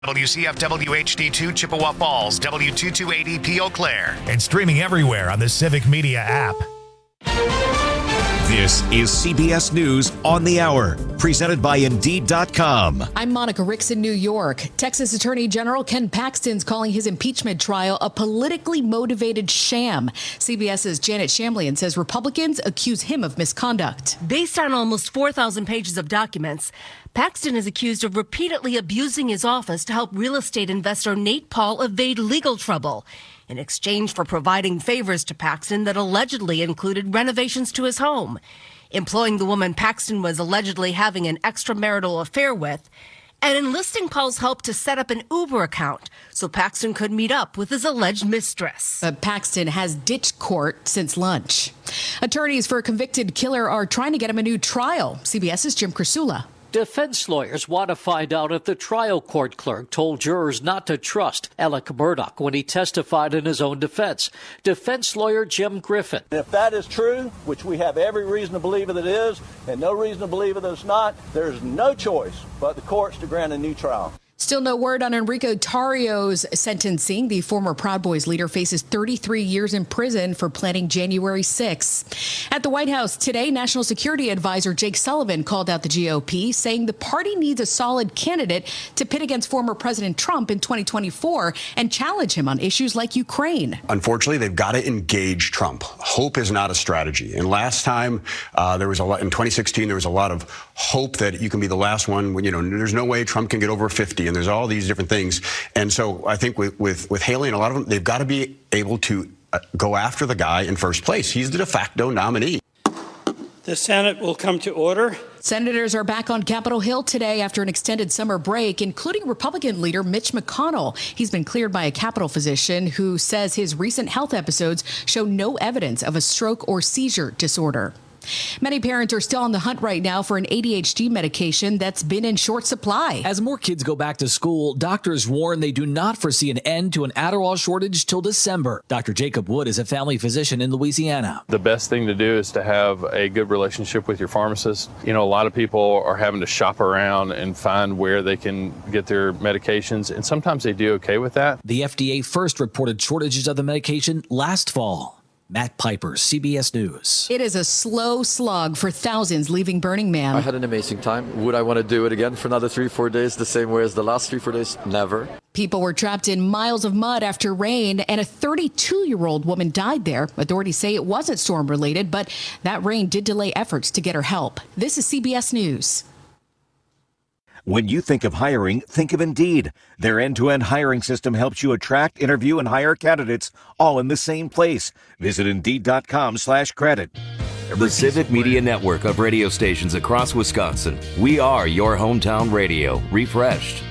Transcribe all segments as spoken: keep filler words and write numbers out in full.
W C F W H D two Chippewa Falls, W two two eight E P Eau Claire. And streaming everywhere on the Civic Media app. This is C B S News on the Hour, presented by Indeed dot com. I'm Monica Ricks in New York. Texas Attorney General Ken Paxton's calling his impeachment trial a politically motivated sham. CBS's Janet Shamlian says Republicans accuse him of misconduct. Based on almost four thousand pages of documents, Paxton is accused of repeatedly abusing his office to help real estate investor Nate Paul evade legal trouble in exchange for providing favors to Paxton that allegedly included renovations to his home, employing the woman Paxton was allegedly having an extramarital affair with, and enlisting Paul's help to set up an Uber account so Paxton could meet up with his alleged mistress. But Paxton has ditched court since lunch. Attorneys for a convicted killer are trying to get him a new trial. CBS's Jim Krasula. Defense lawyers want to find out if the trial court clerk told jurors not to trust Alec Murdaugh when he testified in his own defense. Defense lawyer Jim Griffin. If that is true, which we have every reason to believe that it is, and no reason to believe that it's not, there's no choice but the courts to grant a new trial. Still no word on Enrico Tarrio's sentencing. The former Proud Boys leader faces thirty-three years in prison for planning January sixth. At the White House today, National Security Advisor Jake Sullivan called out the G O P, saying the party needs a solid candidate to pit against former President Trump in twenty twenty-four and challenge him on issues like Ukraine. Unfortunately, they've got to engage Trump. Hope is not a strategy. And last time uh, there was a lot in twenty sixteen, there was a lot of hope that you can be the last one when, you know, there's no way Trump can get over fifty. And there's all these different things. And so I think with, with, with Haley and a lot of them, they've got to be able to uh, go after the guy in first place. He's the de facto nominee. The Senate will come to order. Senators are back on Capitol Hill today after an extended summer break, including Republican leader Mitch McConnell. He's been cleared by a Capitol physician who says his recent health episodes show no evidence of a stroke or seizure disorder. Many parents are still on the hunt right now for an A D H D medication that's been in short supply. As more kids go back to school, doctors warn they do not foresee an end to an Adderall shortage till December. Doctor Jacob Wood is a family physician in Louisiana. The best thing to do is to have a good relationship with your pharmacist. You know, a lot of people are having to shop around and find where they can get their medications, and sometimes they do okay with that. The F D A first reported shortages of the medication last fall. Matt Piper, C B S News. It is a slow slog for thousands leaving Burning Man. I had an amazing time. Would I want to do it again for another three, four days the same way as the last three, four days? Never. People were trapped in miles of mud after rain, and a thirty-two-year-old woman died there. Authorities say it wasn't storm-related, but that rain did delay efforts to get her help. This is C B S News. When you think of hiring, think of Indeed. Their end-to-end hiring system helps you attract, interview, and hire candidates all in the same place. Visit Indeed.com slash credit. The Civic Media Network of radio stations across Wisconsin. We are your hometown radio, refreshed.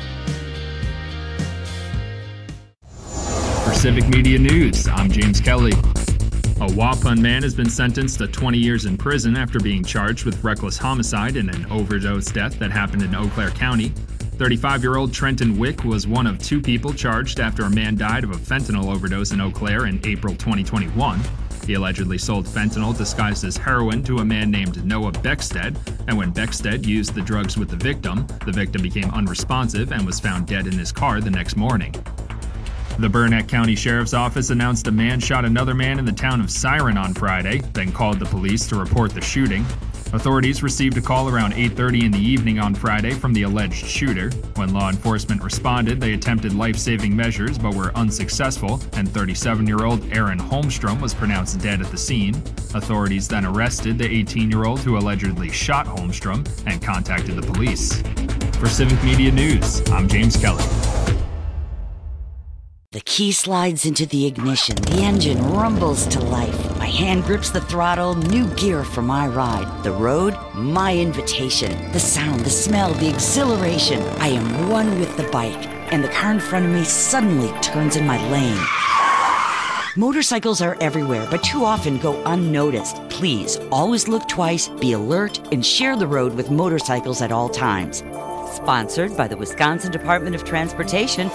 For Civic Media News, I'm James Kelly. A Waupun man has been sentenced to twenty years in prison after being charged with reckless homicide in an overdose death that happened in Eau Claire County. thirty-five-year-old Trenton Wick was one of two people charged after a man died of a fentanyl overdose in Eau Claire in April twenty twenty-one. He allegedly sold fentanyl disguised as heroin to a man named Noah Beckstead, and when Beckstead used the drugs with the victim, the victim became unresponsive and was found dead in his car the next morning. The Burnett County Sheriff's Office announced a man shot another man in the town of Siren on Friday, then called the police to report the shooting. Authorities received a call around eight thirty in the evening on Friday from the alleged shooter. When law enforcement responded, they attempted life-saving measures but were unsuccessful, and thirty-seven-year-old Aaron Holmstrom was pronounced dead at the scene. Authorities then arrested the eighteen-year-old who allegedly shot Holmstrom and contacted the police. For Civic Media News, I'm James Kelly. The key slides into the ignition. The engine rumbles to life. My hand grips the throttle. New gear for my ride. The road, my invitation. The sound, the smell, the exhilaration. I am one with the bike, and the car in front of me suddenly turns in my lane. Motorcycles are everywhere, but too often go unnoticed. Please, always look twice, be alert, and share the road with motorcycles at all times. Sponsored by the Wisconsin Department of Transportation.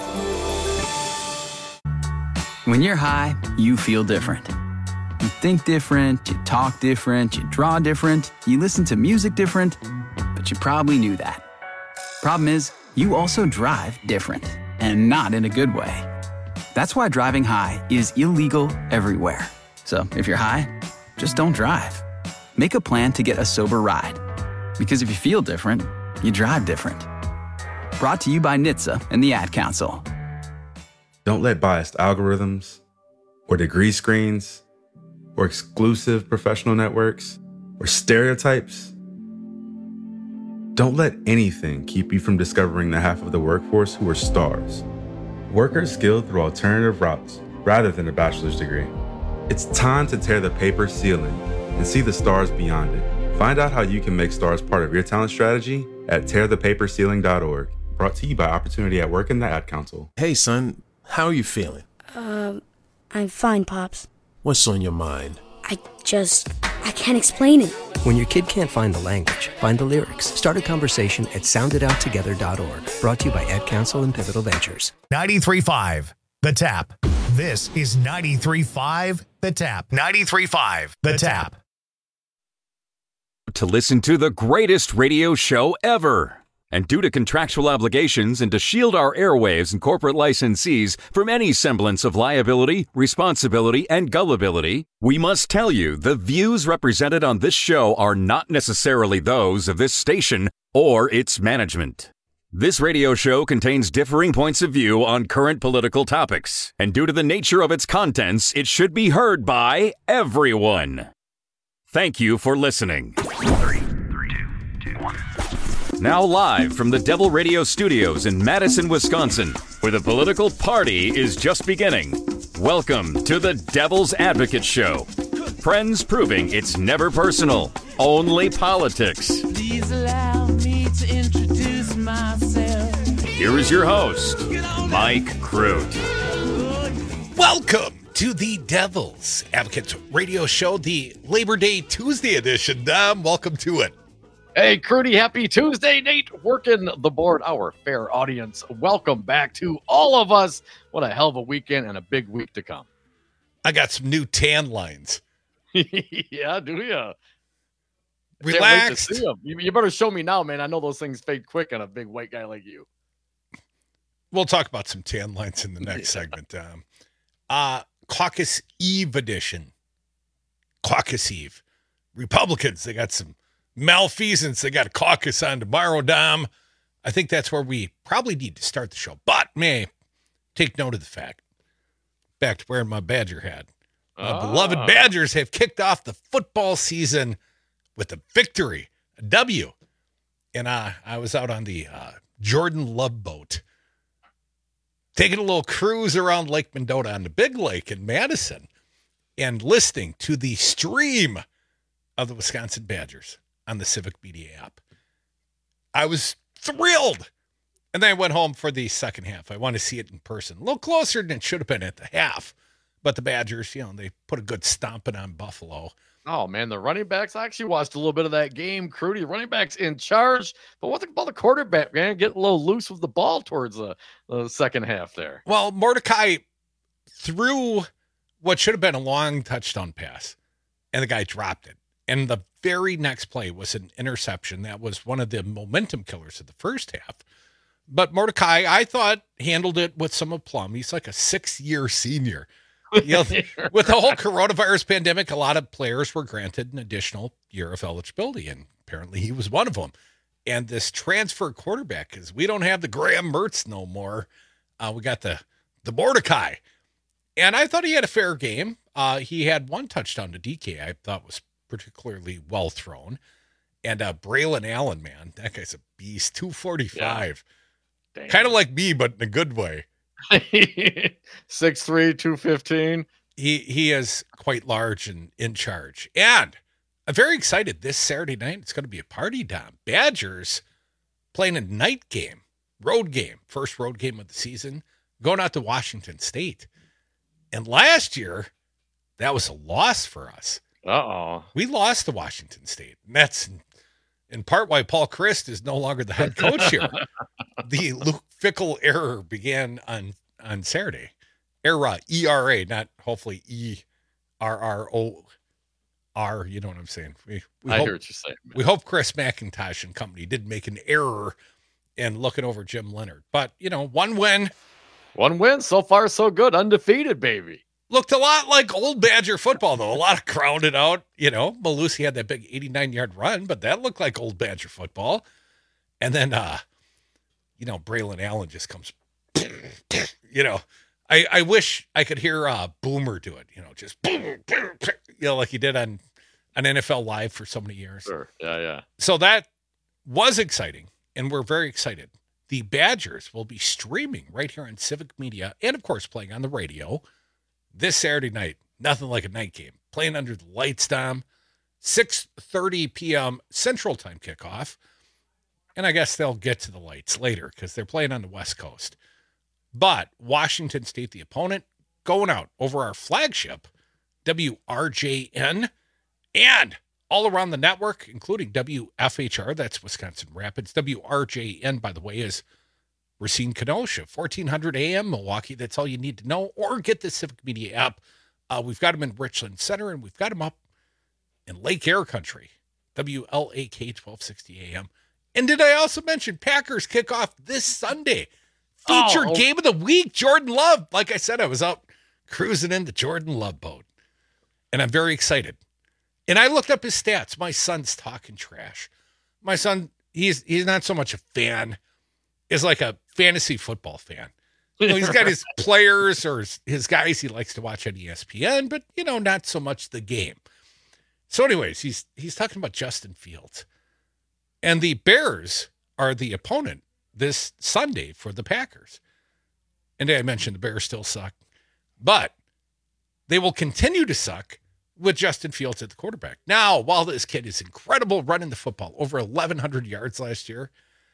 When you're high, you feel different. You think different, you talk different, you draw different, you listen to music different, but you probably knew that. Problem is, you also drive different, and not in a good way. That's why driving high is illegal everywhere. So if you're high, just don't drive. Make a plan to get a sober ride. Because if you feel different, you drive different. Brought to you by N H T S A and the Ad Council. Don't let biased algorithms or degree screens or exclusive professional networks or stereotypes. Don't let anything keep you from discovering the half of the workforce who are stars. Workers skilled through alternative routes rather than a bachelor's degree. It's time to tear the paper ceiling and see the stars beyond it. Find out how you can make stars part of your talent strategy at tear the paper ceiling dot org. Brought to you by Opportunity at Work and the Ad Council. Hey, son, how are you feeling? Um, I'm fine, Pops. What's on your mind? I just, I can't explain it. When your kid can't find the language, find the lyrics. Start a conversation at sound it out together dot org. Brought to you by Ad Council and Pivotal Ventures. ninety-three point five, The Tap. This is ninety-three point five, The Tap. ninety-three point five, The Tap. To listen to the greatest radio show ever. And due to contractual obligations and to shield our airwaves and corporate licensees from any semblance of liability, responsibility, and gullibility, we must tell you the views represented on this show are not necessarily those of this station or its management. This radio show contains differing points of view on current political topics, and due to the nature of its contents, it should be heard by everyone. Thank you for listening. Three, three, two, two, one. Now live from the Devil Radio Studios in Madison, Wisconsin, where the political party is just beginning. Welcome to the Devil's Advocate Show. Friends proving it's never personal, only politics. Please allow me to introduce myself. Here is your host, Mike Crute. Welcome to the Devil's Advocate Radio Show, the Labor Day Tuesday edition. Dom, welcome to it. Hey, Crudy, happy Tuesday. Nate, working the board, our fair audience. Welcome back to all of us. What a hell of a weekend and a big week to come. I got some new tan lines. Yeah, do you? Relaxed. To see 'em. You, you better show me now, man. I know those things fade quick on a big white guy like you. We'll talk about some tan lines in the next yeah. segment, Dom. Uh, Caucus Eve edition. Caucus Eve. Republicans, they got some malfeasance. They got a caucus on tomorrow, Dom. I think that's where we probably need to start the show. But may take note of the fact, back to wearing my Badger hat, my ah. beloved Badgers have kicked off the football season with a victory, a W. And uh, I was out on the uh, Jordan Love boat, taking a little cruise around Lake Mendota on the Big Lake in Madison and listening to the stream of the Wisconsin Badgers on the Civic Media app. I was thrilled. And then I went home for the second half. I want to see it in person. A little closer than it should have been at the half. But the Badgers, you know, they put a good stomping on Buffalo. Oh, man, the running backs. I actually watched a little bit of that game. Crudy, running backs in charge. But what about the quarterback, man? Getting a little loose with the ball towards the, the second half there. Well, Mordecai threw what should have been a long touchdown pass, and the guy dropped it. And the very next play was an interception. That was one of the momentum killers of the first half. But Mordecai, I thought, handled it with some aplomb. He's like a six-year senior. You know, with the whole coronavirus pandemic, a lot of players were granted an additional year of eligibility, and apparently he was one of them. And this transfer quarterback, because we don't have the Graham Mertz no more. Uh, we got the, the Mordecai. And I thought he had a fair game. Uh, he had one touchdown to D K I thought was particularly well thrown. And uh, Braylon Allen, man, that guy's a beast. two forty-five. Yeah. Kind of like me, but in a good way. six three, two fifteen. He he is quite large and in charge. And I'm very excited. This Saturday night, it's going to be a party, Dom. Badgers playing a night game, road game, first road game of the season, going out to Washington State. And last year, that was a loss for us. Uh-oh. We lost to Washington State. And that's in, in part why Paul Christ is no longer the head coach here. The Luke Fickell error began on, on Saturday. Era, E R A, not hopefully E R R O R. You know what I'm saying? We, we I hope, hear what you're saying. Man. We hope Chris McIntosh and company did make an error and looking over Jim Leonard. But, you know, one win. One win. So far, so good. Undefeated, baby. Looked a lot like old Badger football, though. A lot of grounded out. You know, Malusi had that big eighty-nine-yard run, but that looked like old Badger football. And then, uh, you know, Braylon Allen just comes, you know. I, I wish I could hear uh, Boomer do it, you know, just, you know, like he did on, on N F L Live for so many years. Sure. Yeah, yeah. So that was exciting, and we're very excited. The Badgers will be streaming right here on Civic Media and, of course, playing on the radio this Saturday night. Nothing like a night game. Playing under the lights, Dom. six thirty p.m. Central Time kickoff. And I guess they'll get to the lights later because they're playing on the West Coast. But Washington State, the opponent, going out over our flagship, W R J N, and all around the network, including W F H R, that's Wisconsin Rapids. W R J N, by the way, is Racine Kenosha, fourteen hundred A M Milwaukee. That's all you need to know. Or get the Civic Media app. Uh, we've got them in Richland Center, and we've got them up in Lake Air Country, W L A K, twelve sixty A M. And did I also mention Packers kickoff this Sunday? Featured oh. game of the week, Jordan Love. Like I said, I was out cruising in the Jordan Love boat, and I'm very excited. And I looked up his stats. My son's talking trash. My son, he's he's not so much a fan as like a fantasy football fan. You know, he's got his players or his, his guys he likes to watch on E S P N, but, you know, not so much the game. So anyways, he's he's talking about Justin Fields. And the Bears are the opponent this Sunday for the Packers. And I mentioned the Bears still suck, but they will continue to suck with Justin Fields at the quarterback. Now, while this kid is incredible running the football, over eleven hundred yards last year,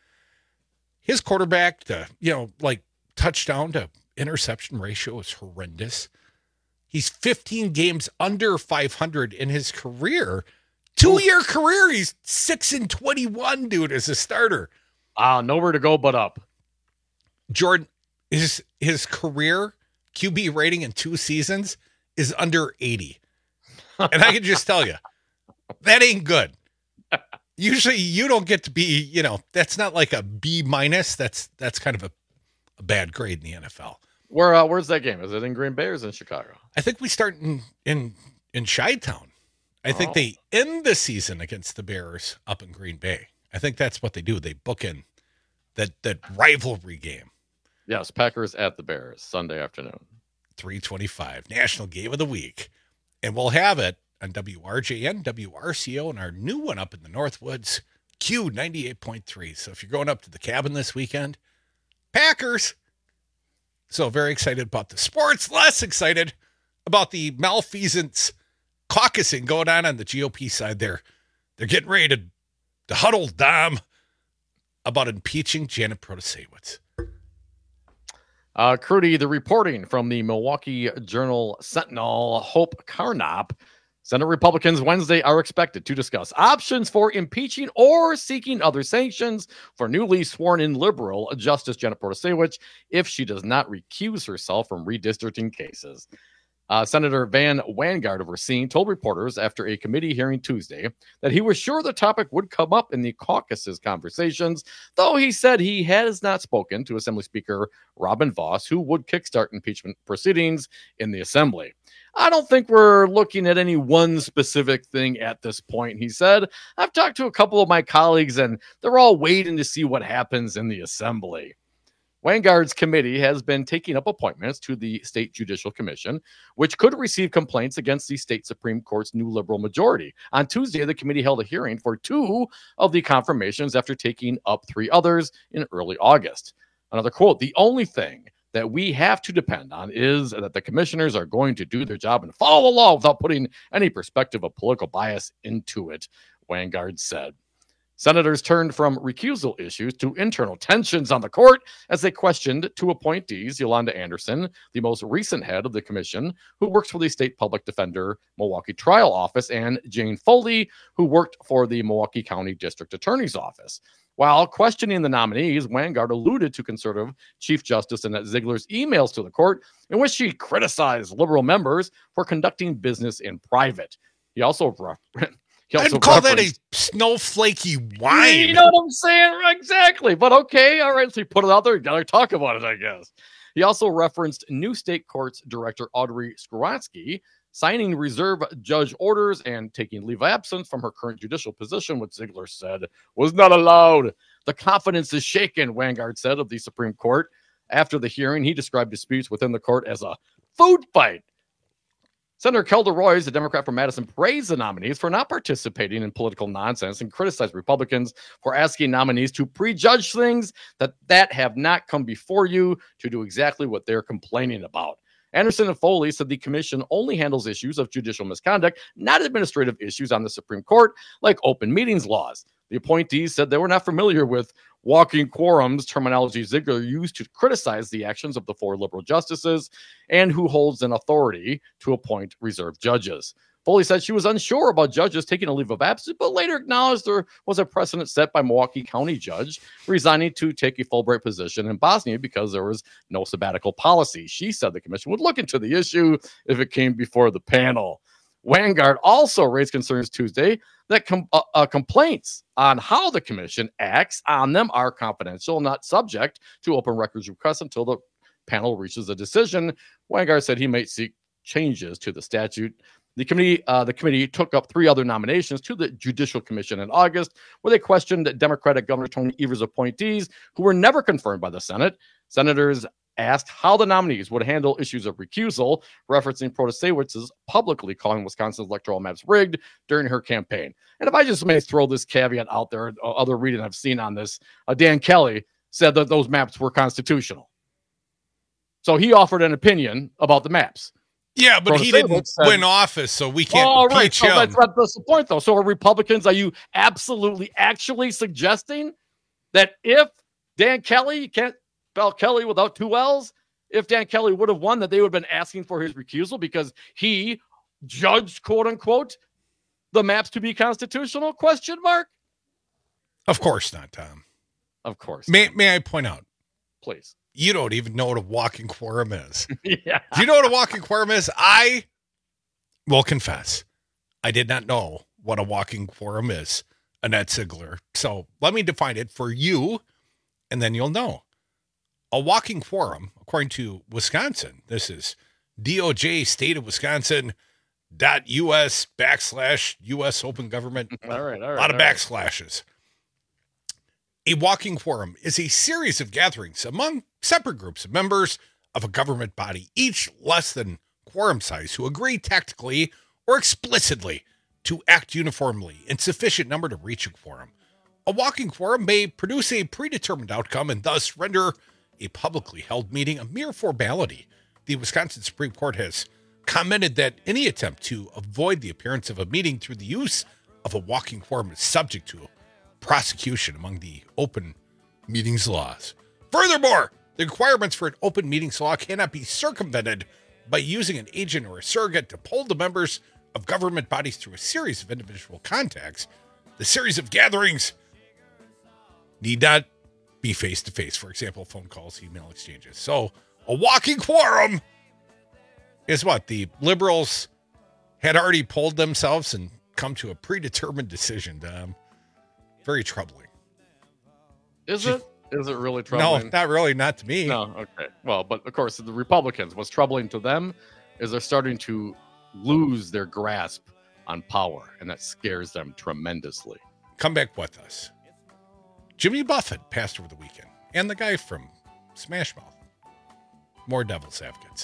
his quarterback to, you know, like touchdown to interception ratio is horrendous. He's fifteen games under five hundred in his career. Two-year career, he's six and twenty-one, dude, as a starter. Wow, nowhere to go but up. Jordan, his his career Q B rating in two seasons is under eighty. And I can just tell you, that ain't good. Usually you don't get to be, you know, that's not like a B minus. That's that's kind of a, a bad grade in the N F L. Where uh, where's that game? Is it in Green Bay or is it in Chicago? I think we start in in, in Chi-Town. I oh. think they end the season against the Bears up in Green Bay. I think that's what they do. They book in that that rivalry game. Yes, Packers at the Bears, Sunday afternoon. three twenty-five, National Game of the Week. And we'll have it on W R J N, W R C O, and our new one up in the Northwoods, Q ninety-eight point three. So if you're going up to the cabin this weekend, Packers. So very excited about the sports, less excited about the malfeasance caucusing going on on the G O P side there. They're getting ready to, to huddle, Dom, about impeaching Janet Protasewicz. Uh, Crudy, the reporting from the Milwaukee Journal Sentinel, Hope Carnop. Senate Republicans Wednesday are expected to discuss options for impeaching or seeking other sanctions for newly sworn-in liberal Justice Janet Protasewicz if she does not recuse herself from redistricting cases. Uh, Senator Van Wangard of Racine told reporters after a committee hearing Tuesday that he was sure the topic would come up in the caucus's conversations, though he said he has not spoken to Assembly Speaker Robin Vos, who would kickstart impeachment proceedings in the Assembly. I don't think we're looking at any one specific thing at this point, he said. I've talked to a couple of my colleagues, and they're all waiting to see what happens in the Assembly. Wangard's committee has been taking up appointments to the State Judicial Commission, which could receive complaints against the state Supreme Court's new liberal majority. On Tuesday, the committee held a hearing for two of the confirmations after taking up three others in early August. Another quote, "The only thing that we have to depend on is that the commissioners are going to do their job and follow the law without putting any perspective of political bias into it," Wangard said. Senators turned from recusal issues to internal tensions on the court as they questioned two appointees, Yolanda Anderson, the most recent head of the commission, who works for the State Public Defender Milwaukee Trial Office, and Jane Foley, who worked for the Milwaukee County District Attorney's Office. While questioning the nominees, Wangard alluded to conservative Chief Justice Annette Ziegler's emails to the court in which she criticized liberal members for conducting business in private. He also He also I'd call that a referenced- snowflakey wine. You know what I'm saying? Exactly. But okay, all right. So you put it out there. You gotta talk about it, I guess. He also referenced new state courts director Audrey Skowronski signing reserve judge orders and taking leave of absence from her current judicial position, which Ziegler said was not allowed. The confidence is shaken, Wangard said of the Supreme Court. After the hearing, he described disputes within the court as a food fight. Senator Kelda Roys, a Democrat from Madison, praised the nominees for not participating in political nonsense and criticized Republicans for asking nominees to prejudge things that, that have not come before you to do exactly what they're complaining about. Anderson and Foley said the commission only handles issues of judicial misconduct, not administrative issues on the Supreme Court, like open meetings laws. The appointees said they were not familiar with walking quorums, terminology Ziegler used to criticize the actions of the four liberal justices, and who holds an authority to appoint reserve judges. Foley said she was unsure about judges taking a leave of absence, but later acknowledged there was a precedent set by Milwaukee County judge resigning to take a Fulbright position in Bosnia because there was no sabbatical policy. She said the commission would look into the issue if it came before the panel. Wangard also raised concerns Tuesday that com- uh, uh, complaints on how the commission acts on them are confidential, not subject to open records requests until the panel reaches a decision. Wangard said he might seek changes to the statute. The committee, uh, the committee took up three other nominations to the Judicial Commission in August, where they questioned Democratic Governor Tony Evers' appointees, who were never confirmed by the Senate. Senators asked how the nominees would handle issues of recusal, referencing Protasewicz's publicly calling Wisconsin's electoral maps rigged during her campaign. And if I just may throw this caveat out there, uh, other reading I've seen on this, uh, Dan Kelly said that those maps were constitutional. So he offered an opinion about the maps. Yeah, but he didn't said, win office, so we can't oh, right. impeach so him. That's, that's the point, though. So are Republicans, are you absolutely, actually suggesting that if Dan Kelly, you can't spell Kelly without two L's, if Dan Kelly would have won, that they would have been asking for his recusal because he judged, quote unquote, the maps to be constitutional? Question mark? Of course not, Tom. Of course. May, may I point out? Please. You don't even know what a walking quorum is. Yeah. Do you know what a walking quorum is? I will confess, I did not know what a walking quorum is, Annette Ziegler. So let me define it for you, and then you'll know. A walking quorum, according to Wisconsin, this is D O J state of Wisconsin dot U S backslash U S open government. All right, all right. A lot of all right. backslashes. A walking quorum is a series of gatherings among separate groups of members of a government body, each less than quorum size, who agree tactically or explicitly to act uniformly in sufficient number to reach a quorum. A walking quorum may produce a predetermined outcome and thus render a publicly held meeting a mere formality. The Wisconsin Supreme Court has commented that any attempt to avoid the appearance of a meeting through the use of a walking quorum is subject to prosecution among the open meetings laws. Furthermore, the requirements for an open meetings law cannot be circumvented by using an agent or a surrogate to poll the members of government bodies through a series of individual contacts. The series of gatherings need not be face-to-face, for example, phone calls, email exchanges. So a walking quorum is what? The liberals had already polled themselves and come to a predetermined decision. Um, very troubling. Is it? Is it really troubling? No, not really. Not to me. No, okay. Well, but of course, the Republicans, what's troubling to them is they're starting to lose their grasp on power, and that scares them tremendously. Come back with us. Jimmy Buffett passed over the weekend, and the guy from Smash Mouth. More Devil's Advocates.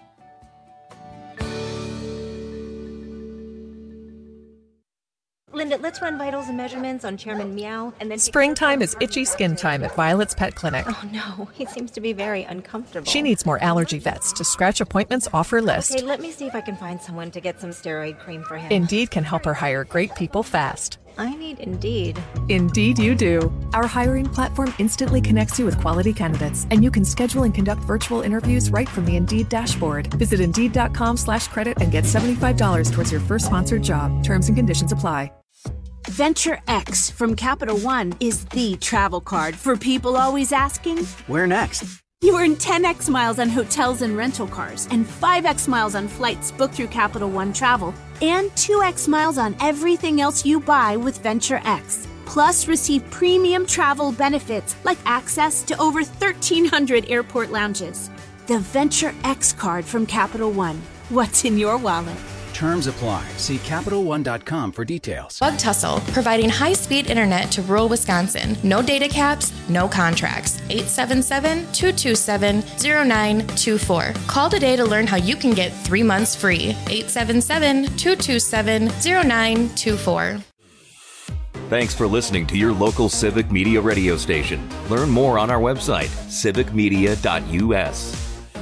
Linda, let's run vitals and measurements on Chairman Meow, and then... Springtime is itchy skin time at Violet's Pet Clinic. Oh, no. He seems to be very uncomfortable. She needs more allergy vets to scratch appointments off her list. Okay, let me see if I can find someone to get some steroid cream for him. Indeed can help her hire great people fast. I need Indeed. Indeed you do. Our hiring platform instantly connects you with quality candidates, and you can schedule and conduct virtual interviews right from the Indeed dashboard. Visit Indeed.com slash credit and get seventy-five dollars towards your first sponsored job. Terms and conditions apply. Venture X from Capital One is the travel card for people always asking, where next? You earn ten x miles on hotels and rental cars and five x miles on flights booked through Capital One Travel, and two x miles on everything else you buy with Venture X. Plus, receive premium travel benefits like access to over thirteen hundred airport lounges. The Venture X card from Capital One. What's in your wallet? Terms apply. See Capital One dot com for details. Bug Tussle, providing high-speed internet to rural Wisconsin. No data caps, no contracts. eight seven seven, two two seven, zero nine two four. Call today to learn how you can get three months free. eight seven seven, two two seven, zero nine two four. Thanks for listening to your local Civic Media radio station. Learn more on our website, civic media dot u s.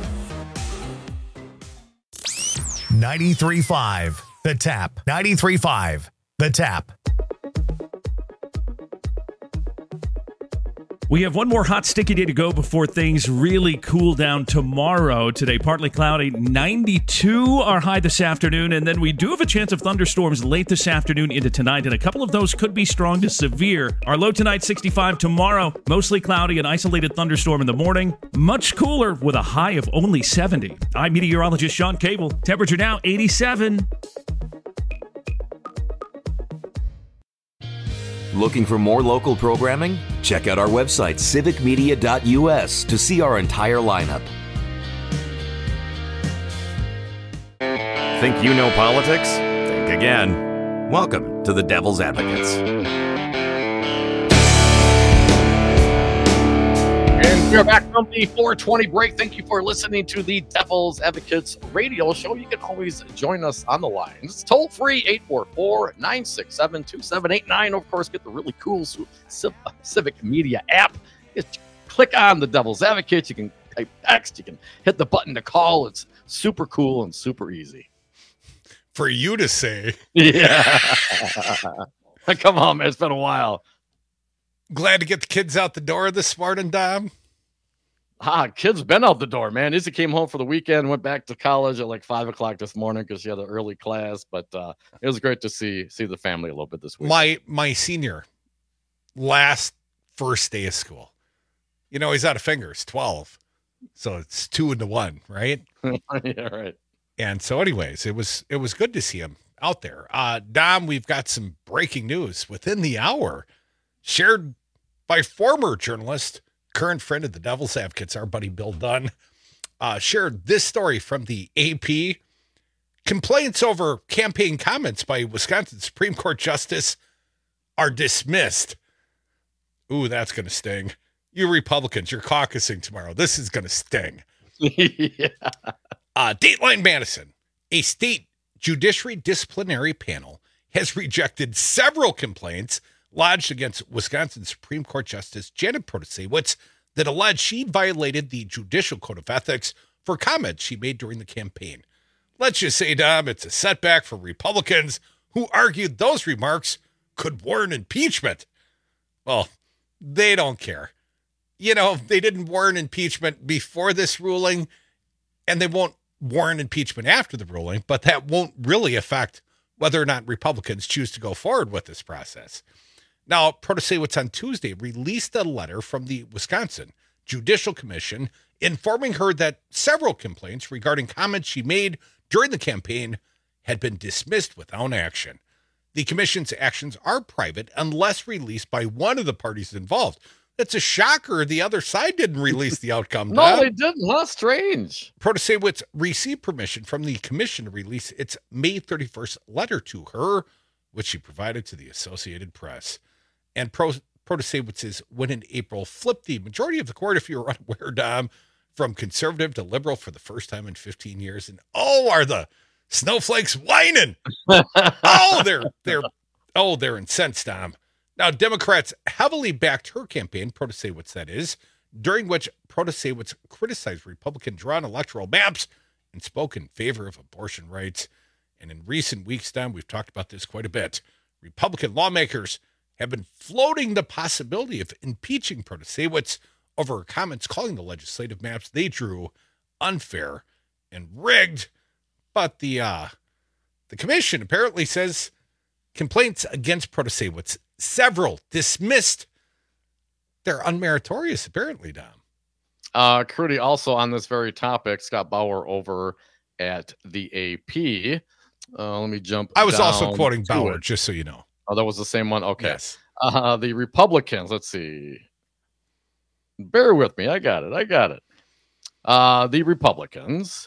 ninety-three point five The Tap. ninety-three point five The Tap. We have one more hot, sticky day to go before things really cool down tomorrow. Today, partly cloudy, ninety-two our high this afternoon, and then we do have a chance of thunderstorms late this afternoon into tonight, and a couple of those could be strong to severe. Our low tonight, sixty-five. Tomorrow, mostly cloudy, an isolated thunderstorm in the morning. Much cooler with a high of only seventy. I'm meteorologist Sean Cable. Temperature now, eighty-seven. Looking for more local programming? Check out our website, civic media dot u s, to see our entire lineup. Think you know politics? Think again. Welcome to the Devil's Advocates. And we're back from the four twenty break. Thank you for listening to the Devil's Advocates radio show. You can always join us on the line. It's toll free, eight four four, nine six seven, two seven eight nine. Of course, get the really cool Civic Media app. Just click on the Devil's Advocates. You can type text. You can hit the button to call. It's super cool and super easy. For you to say. Yeah. Come on, man. It's been a while. Glad to get the kids out the door this morning, Dom. Ah, kids been out the door, man. Izzy came home for the weekend, went back to college at like five o'clock this morning because she had an early class. But uh, it was great to see see the family a little bit this week. My my senior, last first day of school. You know, he's out of fingers, twelve. So it's two into one, right? Yeah, right. And so anyways, it was it was good to see him out there. Uh, Dom, we've got some breaking news within the hour shared by former journalist, current friend of the Devil's Advocates, our buddy Bill Dunn, uh, shared this story from the A P. Complaints over campaign comments by Wisconsin Supreme Court Justice are dismissed. Ooh, that's going to sting. You Republicans, you're caucusing tomorrow. This is going to sting. Yeah. Uh, Dateline Madison, a state judiciary disciplinary panel, has rejected several complaints lodged against Wisconsin Supreme Court Justice Janet Protasiewicz that alleged she violated the Judicial Code of Ethics for comments she made during the campaign. Let's just say, Dom, it's a setback for Republicans who argued those remarks could warrant impeachment. Well, they don't care. You know, they didn't warrant impeachment before this ruling, and they won't warrant impeachment after the ruling, but that won't really affect whether or not Republicans choose to go forward with this process. Now, Protasiewicz on Tuesday released a letter from the Wisconsin Judicial Commission informing her that several complaints regarding comments she made during the campaign had been dismissed without action. The commission's actions are private unless released by one of the parties involved. That's a shocker. The other side didn't release the outcome. No, Dom. they didn't. Huh? Strange. Protasiewicz received permission from the commission to release its May thirty-first letter to her, which she provided to the Associated Press. And Pro- Protasiewicz's win in April flipped the majority of the court, if you're unaware, Dom, from conservative to liberal for the first time in fifteen years. And oh, are the snowflakes whining? oh, they're they're oh, they're incensed, Dom. Now, Democrats heavily backed her campaign, Protasiewicz, that is, during which Protasiewicz criticized Republican drawn electoral maps and spoke in favor of abortion rights. And in recent weeks, Dom, we've talked about this quite a bit. Republican lawmakers have been floating the possibility of impeaching Protasiewicz over her comments calling the legislative maps they drew unfair and rigged. But the uh, the commission apparently says complaints against Protasiewicz, several dismissed. They're unmeritorious, apparently, Dom. Uh, Crudy, also on this very topic, Scott Bauer over at the A P Uh, let me jump. I was also down quoting to Bauer, it. just so you know. Oh, that was the same one? Okay. Yes. Uh, the Republicans, let's see. Bear with me. I got it. I got it. Uh, the Republicans,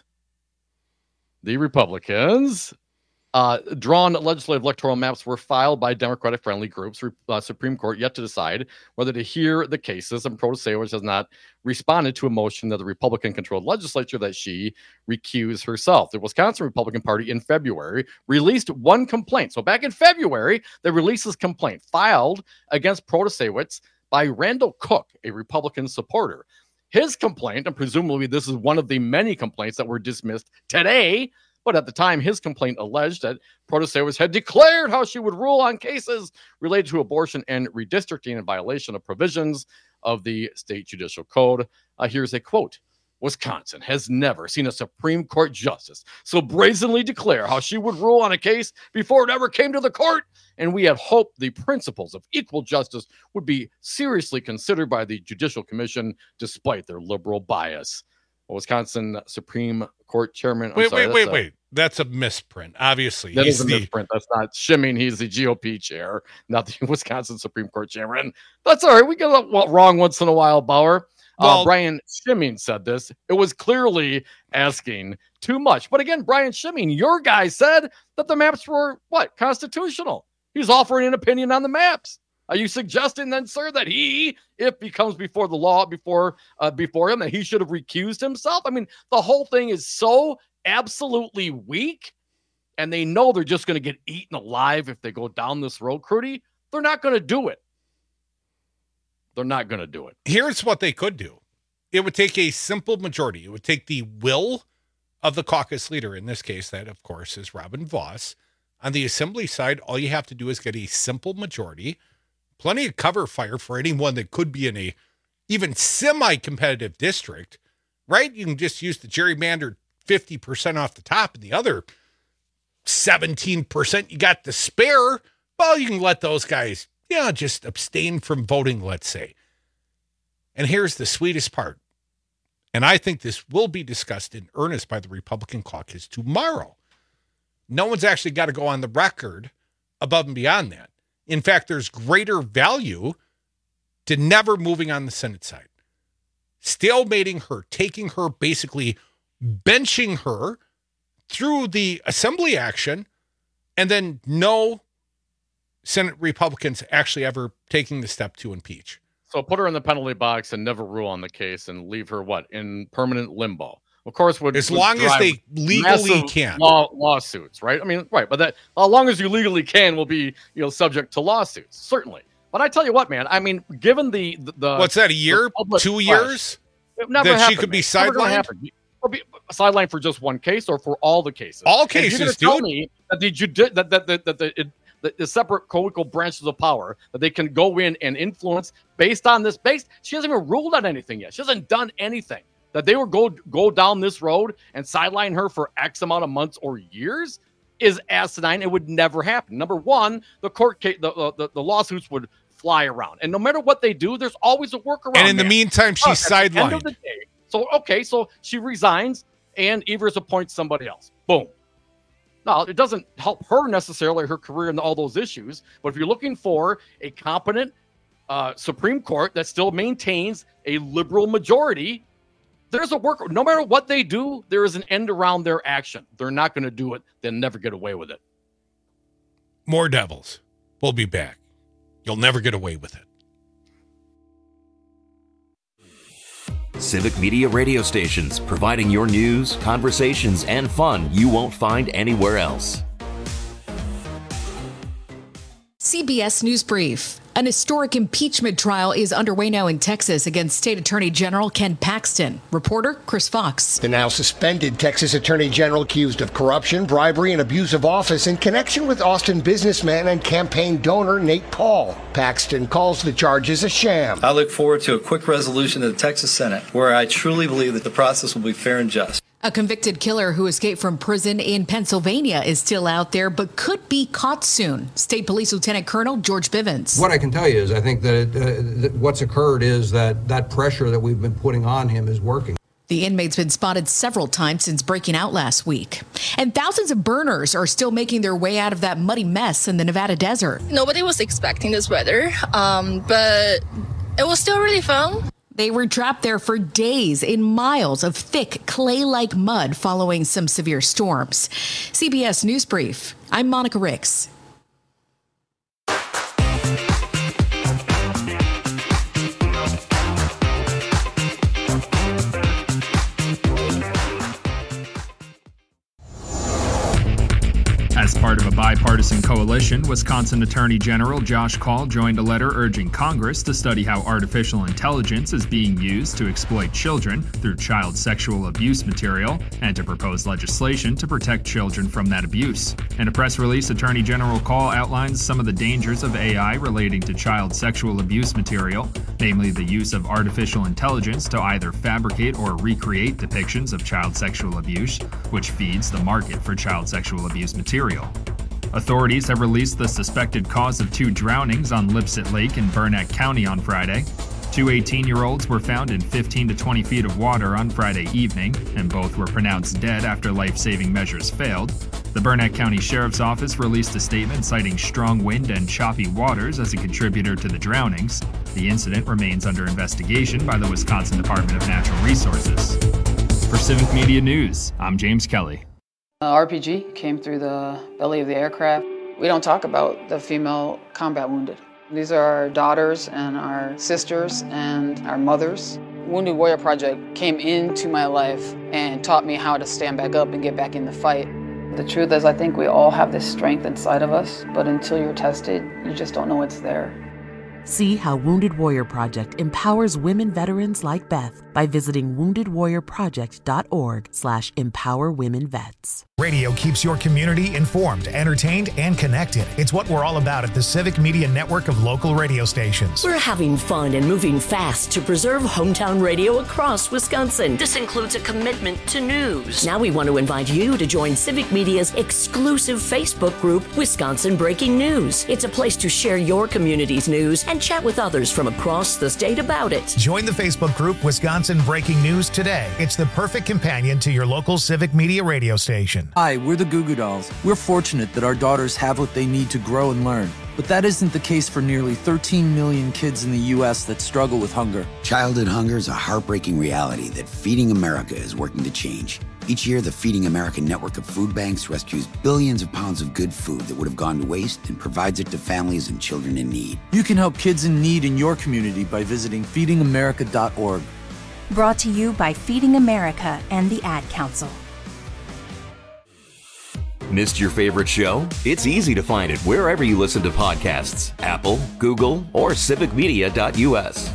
the Republicans, uh, drawn legislative electoral maps were filed by Democratic-friendly groups. Uh, Supreme Court yet to decide whether to hear the cases, and Protasevich has not responded to a motion of the Republican-controlled legislature that she recuse herself. The Wisconsin Republican Party in February released one complaint. So back in February, they released this complaint filed against Protasevich by Randall Cook, a Republican supporter. His complaint, and presumably this is one of the many complaints that were dismissed today, but at the time, his complaint alleged that Protasevich had declared how she would rule on cases related to abortion and redistricting in violation of provisions of the state judicial code. Uh, here's a quote. Wisconsin has never seen a Supreme Court justice so brazenly declare how she would rule on a case before it ever came to the court, and we had hoped the principles of equal justice would be seriously considered by the Judicial Commission despite their liberal bias. Wisconsin Supreme Court Chairman. I'm wait, sorry, wait, wait, a, wait. That's a misprint. Obviously, that he's is a the, misprint. That's not Shimming. He's the G O P chair, not the Wisconsin Supreme Court Chairman. That's all right. We get it wrong once in a while, Bauer. Well, uh, Brian Shimming said this. It was clearly asking too much. But again, Brian Shimming, your guy said that the maps were what? Constitutional. He's offering an opinion on the maps. Are you suggesting then, sir, that he, if he comes before the law before uh, before him, that he should have recused himself? I mean, the whole thing is so absolutely weak, and they know they're just going to get eaten alive if they go down this road, Crudy. They're not going to do it. They're not going to do it. Here's what they could do. It would take a simple majority. It would take the will of the caucus leader. In this case, that, of course, is Robin Vos. On the assembly side, all you have to do is get a simple majority. Plenty of cover fire for anyone that could be in a even semi-competitive district, right? You can just use the gerrymandered fifty percent off the top, and the other seventeen percent you got to spare. Well, you can let those guys, you know, just abstain from voting, let's say. And here's the sweetest part. And I think this will be discussed in earnest by the Republican caucus tomorrow. No one's actually got to go on the record above and beyond that. In fact, there's greater value to never moving on the Senate side. Stalemating her, taking her, basically benching her through the assembly action, and then no Senate Republicans actually ever taking the step to impeach. So put her in the penalty box and never rule on the case and leave her, what, in permanent limbo? Of course, would as would long as they legally can law, lawsuits, right? I mean, right, but that as long as you legally can, will be you know subject to lawsuits, certainly. But I tell you what, man, I mean, given the the, the what's that a year, two years, it never that happened, she could be man. sidelined, or be sidelined for just one case or for all the cases, all cases. Tell dude. me that the judi- that that that, that the, it, the, the separate co-equal branches of power that they can go in and influence based on this. Based, she hasn't even ruled on anything yet. She hasn't done anything. That they would go go down this road and sideline her for X amount of months or years is asinine. It would never happen. Number one, the court case, the, the the lawsuits would fly around, and no matter what they do, there's always a workaround. And in man. the meantime, she's Plus, at the end sidelined. of the day, so okay, so she resigns, and Evers appoints somebody else. Boom. Now, it doesn't help her necessarily, her career and all those issues, but if you're looking for a competent uh, Supreme Court that still maintains a liberal majority, there's a work. No matter what they do, there is an end around their action. They're not going to do it. They'll never get away with it. More Devils. We'll be back. You'll never get away with it. Civic Media radio stations, providing your news, conversations, and fun you won't find anywhere else. C B S News Brief. An historic impeachment trial is underway now in Texas against State Attorney General Ken Paxton. Reporter Chris Fox. The now suspended Texas Attorney General accused of corruption, bribery, and abuse of office in connection with Austin businessman and campaign donor Nate Paul. Paxton calls the charges a sham. I look forward to a quick resolution in the Texas Senate where I truly believe that the process will be fair and just. A convicted killer who escaped from prison in Pennsylvania is still out there, but could be caught soon. State Police Lieutenant Colonel George Bivens. What I can tell you is I think that, it, uh, that what's occurred is that that pressure that we've been putting on him is working. The inmate's been spotted several times since breaking out last week. And thousands of burners are still making their way out of that muddy mess in the Nevada desert. Nobody was expecting this weather, um, but it was still really fun. They were trapped there for days in miles of thick clay-like mud following some severe storms. C B S News Brief. I'm Monica Ricks. As part of a bipartisan coalition, Wisconsin Attorney General Josh Kaul joined a letter urging Congress to study how artificial intelligence is being used to exploit children through child sexual abuse material and to propose legislation to protect children from that abuse. In a press release, Attorney General Kaul outlines some of the dangers of A I relating to child sexual abuse material, namely the use of artificial intelligence to either fabricate or recreate depictions of child sexual abuse, which feeds the market for child sexual abuse material. Authorities have released the suspected cause of two drownings on Lipsett Lake in Burnett County on Friday. Two eighteen-year-olds were found in fifteen to twenty feet of water on Friday evening, and both were pronounced dead after life-saving measures failed. The Burnett County Sheriff's Office released a statement citing strong wind and choppy waters as a contributor to the drownings. The incident remains under investigation by the Wisconsin Department of Natural Resources. For Civic Media News, I'm James Kelly. Uh, R P G came through the belly of the aircraft. We don't talk about the female combat wounded. These are our daughters and our sisters and our mothers. Wounded Warrior Project came into my life and taught me how to stand back up and get back in the fight. The truth is, I think we all have this strength inside of us, but until you're tested, you just don't know it's there. See how Wounded Warrior Project empowers women veterans like Beth by visiting wounded warrior project dot org slash empower women vets. Radio keeps your community informed, entertained, and connected. It's what we're all about at the Civic Media Network of local radio stations. We're having fun and moving fast to preserve hometown radio across Wisconsin. This includes a commitment to news. Now we want to invite you to join Civic Media's exclusive Facebook group, Wisconsin Breaking News. It's a place to share your community's news and chat with others from across the state about it. Join the Facebook group Wisconsin Breaking News today. It's the perfect companion to your local Civic Media radio station. Hi, we're the Goo Goo Dolls. We're fortunate that our daughters have what they need to grow and learn. But that isn't the case for nearly thirteen million kids in the U S that struggle with hunger. Childhood hunger is a heartbreaking reality that Feeding America is working to change. Each year, the Feeding America network of food banks rescues billions of pounds of good food that would have gone to waste and provides it to families and children in need. You can help kids in need in your community by visiting feeding america dot org. Brought to you by Feeding America and the Ad Council. Missed your favorite show? It's easy to find it wherever you listen to podcasts. Apple, Google, or civic media dot u s.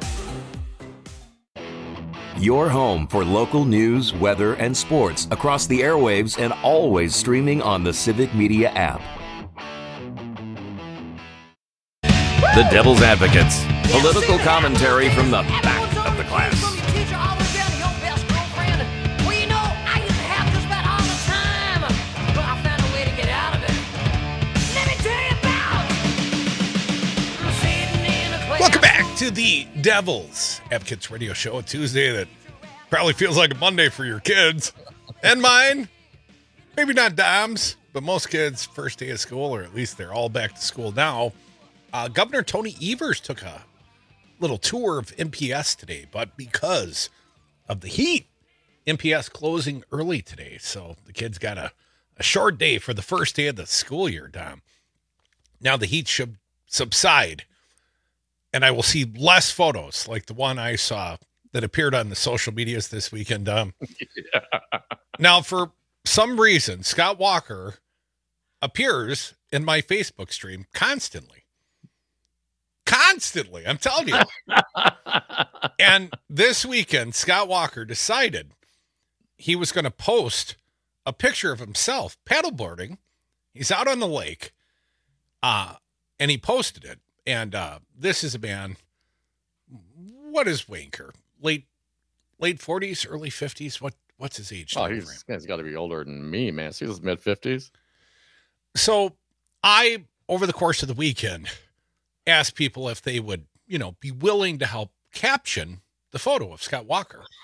Your home for local news, weather, and sports across the airwaves and always streaming on the Civic Media app. The Devil's Advocates. Political commentary from the back of the class. Welcome back to the Devil's Advocates radio show, a Tuesday that probably feels like a Monday for your kids and mine. Maybe not Dom's, but most kids' first day of school, or at least they're all back to school now. Uh, Governor Tony Evers took a little tour of M P S today, but because of the heat, M P S closing early today. So the kids got a, a short day for the first day of the school year, Dom. Now the heat should subside, and I will see less photos like the one I saw that appeared on the social medias this weekend. Um, yeah. Now, for some reason, Scott Walker appears in my Facebook stream constantly. Constantly, I'm telling you. And this weekend, Scott Walker decided he was going to post a picture of himself paddleboarding. He's out on the lake, uh, and he posted it. And uh, this is a man. What is Wanker? Late, late forties, early fifties. What, what's his age? Oh, he's, he's got to be older than me, man. So he's mid fifties. So I, over the course of the weekend, asked people if they would, you know, be willing to help caption the photo of Scott Walker.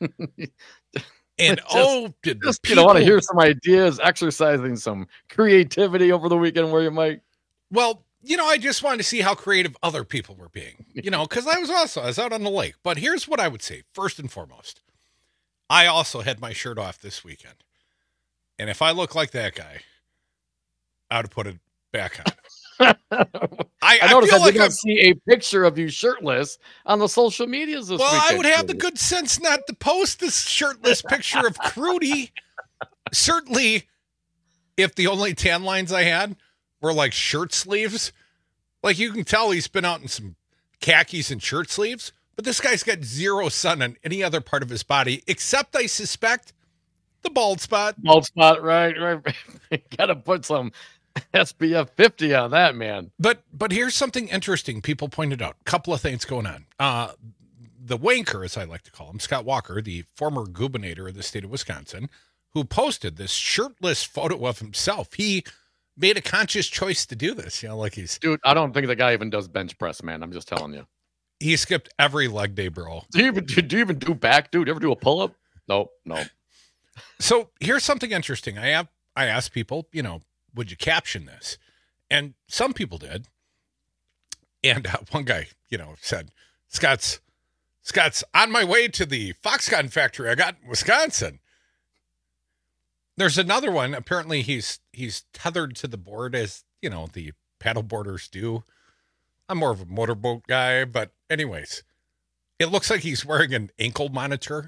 And just, oh, did just, the you know, want to people- hear some ideas, exercising some creativity over the weekend where you might. Well, you know, I just wanted to see how creative other people were being, you know, because I was also, I was out on the lake. But here's what I would say, first and foremost. I also had my shirt off this weekend. And if I look like that guy, I would put it back on. I, I, I noticed feel I like did not I'm- see a picture of you shirtless on the social medias this Well, weekend. I would have the Crudy. good sense not to post this shirtless picture of Crudy. Certainly, if the only tan lines I had were like shirt sleeves, like you can tell he's been out in some khakis and shirt sleeves, but this guy's got zero sun on any other part of his body, except I suspect the bald spot. Bald spot, right? Right. Got to put some S P F fifty on that, man. But but here's something interesting. People pointed out a couple of things going on. Uh, the wanker, as I like to call him, Scott Walker, the former gubernator of the state of Wisconsin, who posted this shirtless photo of himself. He made a conscious choice to do this. You know, like he's Dude, I don't think the guy even does bench press, man. I'm just telling you. he skipped every leg day, bro. Do you even do, do you even do back, dude? Ever do a pull up? Nope, no. So here's something interesting. I have I asked people, you know, would you caption this? And some people did. And uh, one guy, you know, said, Scott's Scott's on my way to the Foxconn factory I got in Wisconsin. There's another one. Apparently he's he's tethered to the board as, you know, the paddle boarders do. I'm more of a motorboat guy, but anyways, it looks like he's wearing an ankle monitor.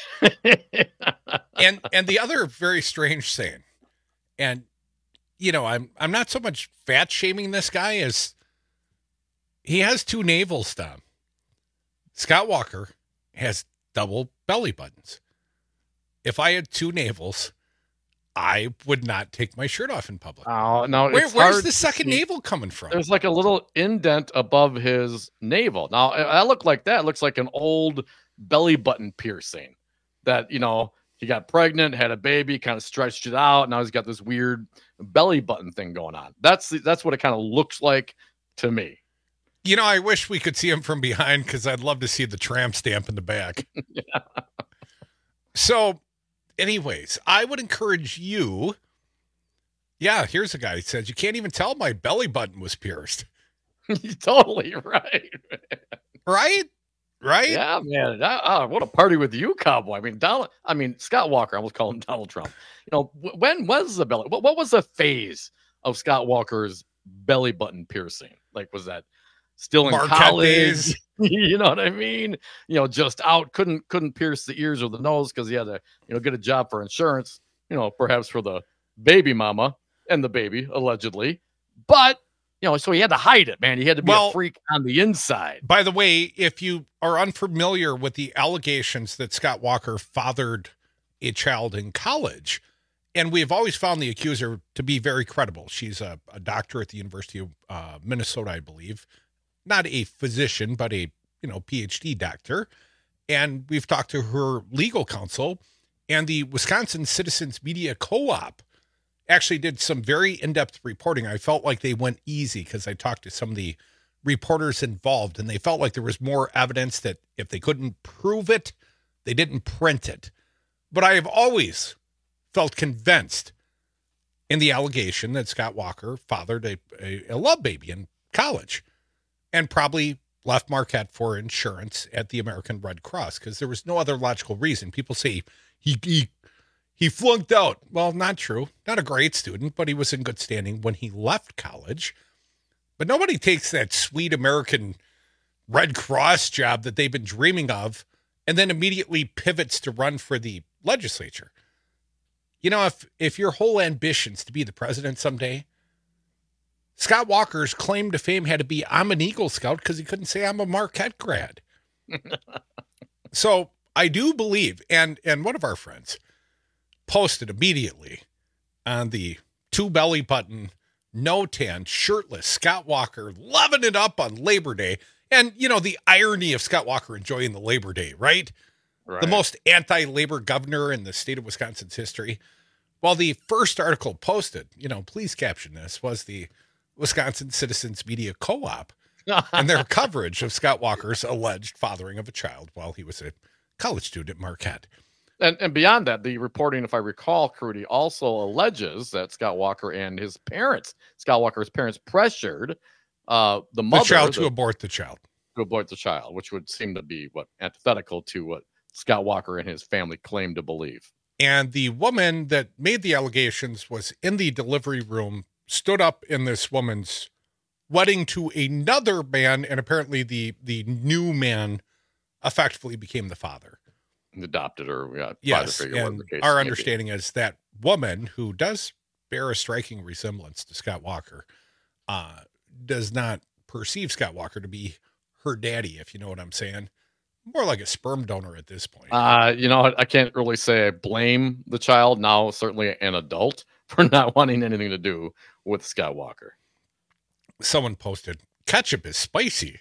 and and the other very strange thing, and you know, I'm I'm not so much fat shaming this guy as he has two navels down. Scott Walker has double belly buttons. If I had two navels, I would not take my shirt off in public. Oh no! Where, it's where's hard the to second see. navel coming from? There's like a little indent above his navel. Now, I look like that. It looks like an old belly button piercing that, you know, he got pregnant, had a baby, kind of stretched it out. Now he's got this weird belly button thing going on. That's that's what it kind of looks like to me. You know, I wish we could see him from behind because I'd love to see the tramp stamp in the back. Yeah. So, anyways, I would encourage you. Yeah, here's a guy who says, you can't even tell my belly button was pierced. Totally right. Right? Right? Yeah, man. I, I want to party with you, cowboy. I mean, Donald. I mean, Scott Walker. I almost call him Donald Trump. You know, w- when was the belly? What, what was the phase of Scott Walker's belly button piercing? Like, was that still in Marquette college? days. You know what I mean? You know, just out, couldn't couldn't pierce the ears or the nose because he had to, you know, get a job for insurance. You know, perhaps for the baby mama and the baby, allegedly. But you know, so he had to hide it, man. He had to be Well, a freak on the inside. By the way, if you are unfamiliar with the allegations that Scott Walker fathered a child in college, and we've always found the accuser to be very credible. She's a, a doctor at the University of uh, Minnesota, I believe. Not a physician, but a, you know, P H D doctor. And we've talked to her legal counsel, and the Wisconsin Citizens Media Co-op actually did some very in-depth reporting. I felt like they went easy because I talked to some of the reporters involved, and they felt like there was more evidence that if they couldn't prove it, they didn't print it. But I have always felt convinced in the allegation that Scott Walker fathered a, a, a love baby in college and probably left Marquette for insurance at the American Red Cross because there was no other logical reason. People say he, he he flunked out. Well, not true. Not a great student, but he was in good standing when he left college. But nobody takes that sweet American Red Cross job that they've been dreaming of and then immediately pivots to run for the legislature. You know, if if your whole ambition's to be the president someday, Scott Walker's claim to fame had to be, I'm an Eagle Scout, because he couldn't say I'm a Marquette grad. So I do believe, and and one of our friends posted immediately on the two belly button, no tan, shirtless Scott Walker, loving it up on Labor Day. And, you know, the irony of Scott Walker enjoying the Labor Day, right? Right. The most anti-labor governor in the state of Wisconsin's history. Well, the first article posted, you know, please caption this, was the Wisconsin Citizens Media Co-op and their coverage of Scott Walker's alleged fathering of a child while he was a college student at Marquette. And and beyond that, the reporting, if I recall, Crudy also alleges that Scott Walker and his parents, Scott Walker's parents, pressured uh, the mother the child to the, abort the child. To abort the child, which would seem to be what antithetical to what Scott Walker and his family claim to believe. And the woman that made the allegations was in the delivery room, stood up in this woman's wedding to another man, and apparently the the new man effectively became the father. Adopted her. Yeah, yes, figure, and our understanding is that woman, who does bear a striking resemblance to Scott Walker, uh, does not perceive Scott Walker to be her daddy, if you know what I'm saying. More like a sperm donor at this point. Uh, you know, I can't really say I blame the child, now certainly an adult, for not wanting anything to do with Scott Walker. Someone posted, ketchup is spicy.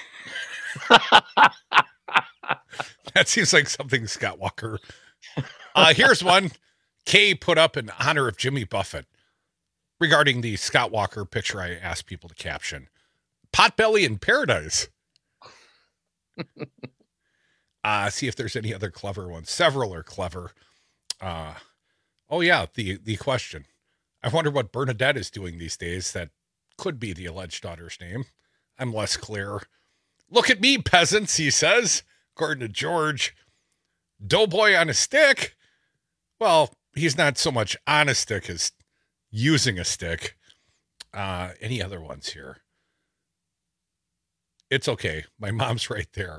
That seems like something Scott Walker. Uh, here's one Kay put up in honor of Jimmy Buffett regarding the Scott Walker picture I asked people to caption. Potbelly in paradise. uh, see if there's any other clever ones. Several are clever. Uh, oh, yeah, the, the question. I wonder what Bernadette is doing these days. That could be the alleged daughter's name. I'm less clear. Look at me, peasants, he says. According to George, doughboy on a stick. Well, he's not so much on a stick as using a stick. Uh, any other ones here? It's okay. My mom's right there.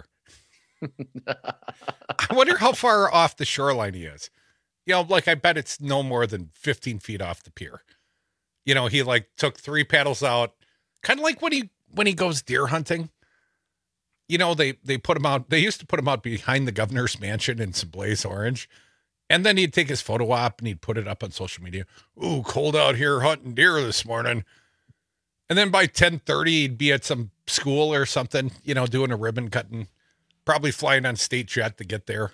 I wonder how far off the shoreline he is. You know, like I bet it's no more than fifteen feet off the pier. You know, he like took three paddles out, kind of like when he when he goes deer hunting. You know, they, they put him out. They used to put him out behind the governor's mansion in some blaze orange. And then he'd take his photo op and he'd put it up on social media. Ooh, cold out here hunting deer this morning. And then by ten thirty, he'd be at some school or something, you know, doing a ribbon cutting, probably flying on state jet to get there.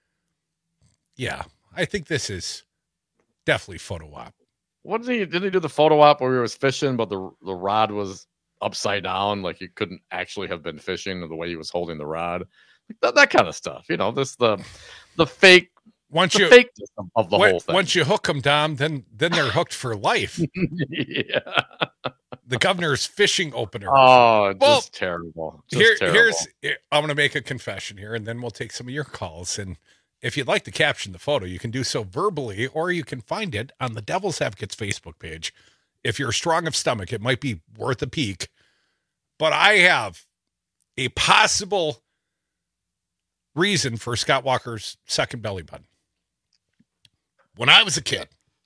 Yeah, I think this is definitely photo op. What did he, did he do the photo op where he was fishing, but the, the rod was upside down, like he couldn't actually have been fishing the way he was holding the rod, that, that kind of stuff, you know, this the the fake once the you fake of the when, whole thing. Once you hook them, Dom, then then they're hooked for life. Yeah, the governor's fishing opener. Oh, just well, terrible. Just here, terrible. Here's I'm going to make a confession here, and then we'll take some of your calls. And if you'd like to caption the photo, you can do so verbally, or you can find it on the Devil's Advocates Facebook page. If you're strong of stomach, it might be worth a peek. But I have a possible reason for Scott Walker's second belly button. When I was a kid,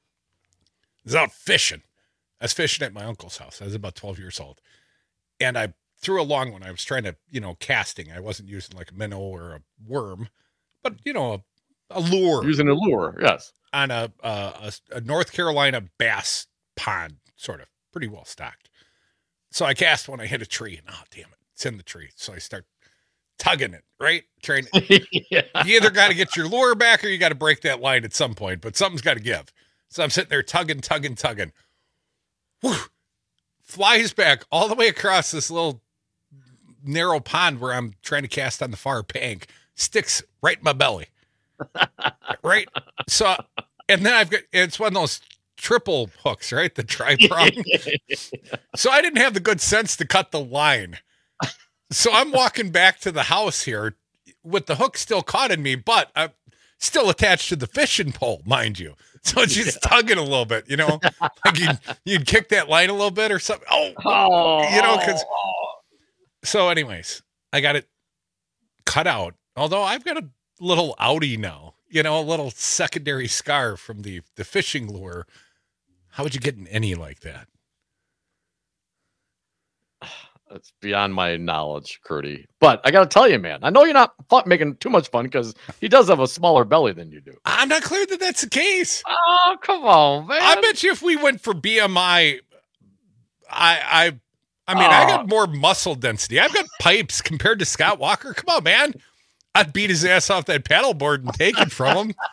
I was out fishing. I was fishing at my uncle's house. I was about twelve years old. And I threw a long one. I was trying to, you know, casting. I wasn't using like a minnow or a worm, but, you know, a, a lure. Using a lure, yes. On a, a, a North Carolina bass pond, sort of. Pretty well stocked. So I cast when I hit a tree. And, oh, damn it. It's in the tree. So I start tugging it, right? Trying to, yeah. You either got to get your lure back or you got to break that line at some point, but something's got to give. So I'm sitting there tugging, tugging, tugging. Whew. Flies back all the way across this little narrow pond where I'm trying to cast on the far bank. Sticks right in my belly. Right? So, and then I've got, it's one of those triple hooks, right? The tri-prong. So I didn't have the good sense to cut the line. So I'm walking back to the house here with the hook still caught in me, but I'm still attached to the fishing pole, mind you. So it's just yeah. tugging a little bit, you know, like you'd, you'd kick that line a little bit or something. Oh, oh you know, because. So anyways, I got it cut out. Although I've got a little outie now, you know, a little secondary scar from the, the fishing lure. How would you get an any like that? It's beyond my knowledge, Curdy. But I got to tell you, man, I know you're not fun, making too much fun because he does have a smaller belly than you do. I'm not clear that that's the case. Oh, come on, man. I bet you if we went for B M I, I, I, I mean, uh, I got more muscle density. I've got pipes compared to Scott Walker. Come on, man. I'd beat his ass off that paddleboard and take it from him.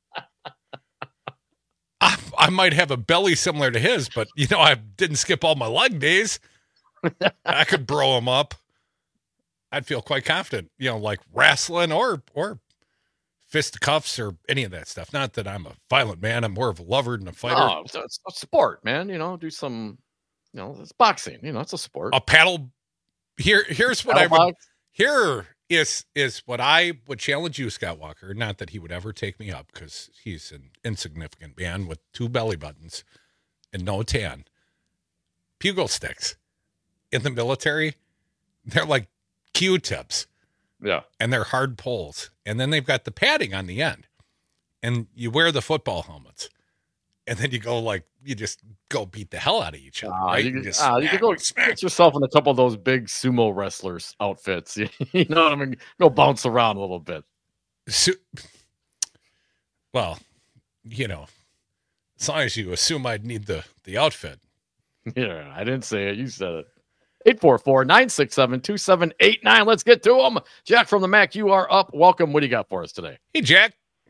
I, I might have a belly similar to his, but, you know, I didn't skip all my leg days. I could bro him up. I'd feel quite confident, you know, like wrestling or or fisticuffs or any of that stuff. Not that I'm a violent man. I'm more of a lover than a fighter. Oh, it's a, it's a sport, man. You know, do some, you know, it's boxing. You know, it's a sport. A paddle. Here, here's what Paddle I would. box? Here is is what I would challenge you, Scott Walker. Not that he would ever take me up, because he's an insignificant man with two belly buttons and no tan. Pugil sticks in the military, they're like Q-tips. Yeah. And they're hard poles. And then they've got the padding on the end. And you wear the football helmets. And then you go like, you just go beat the hell out of each other, Uh, right? you, You can, just uh, you can smack, go smack. get yourself in a couple of those big sumo wrestlers outfits. You know what I mean? Go bounce around a little bit. Su- well, you know, as long as you assume I'd need the, the outfit. Yeah, I didn't say it. You said it. eight four four, nine six seven, two seven eight nine. Let's get to them. Jack from the Mac, you are up. Welcome. What do you got for us today? Hey, Jack.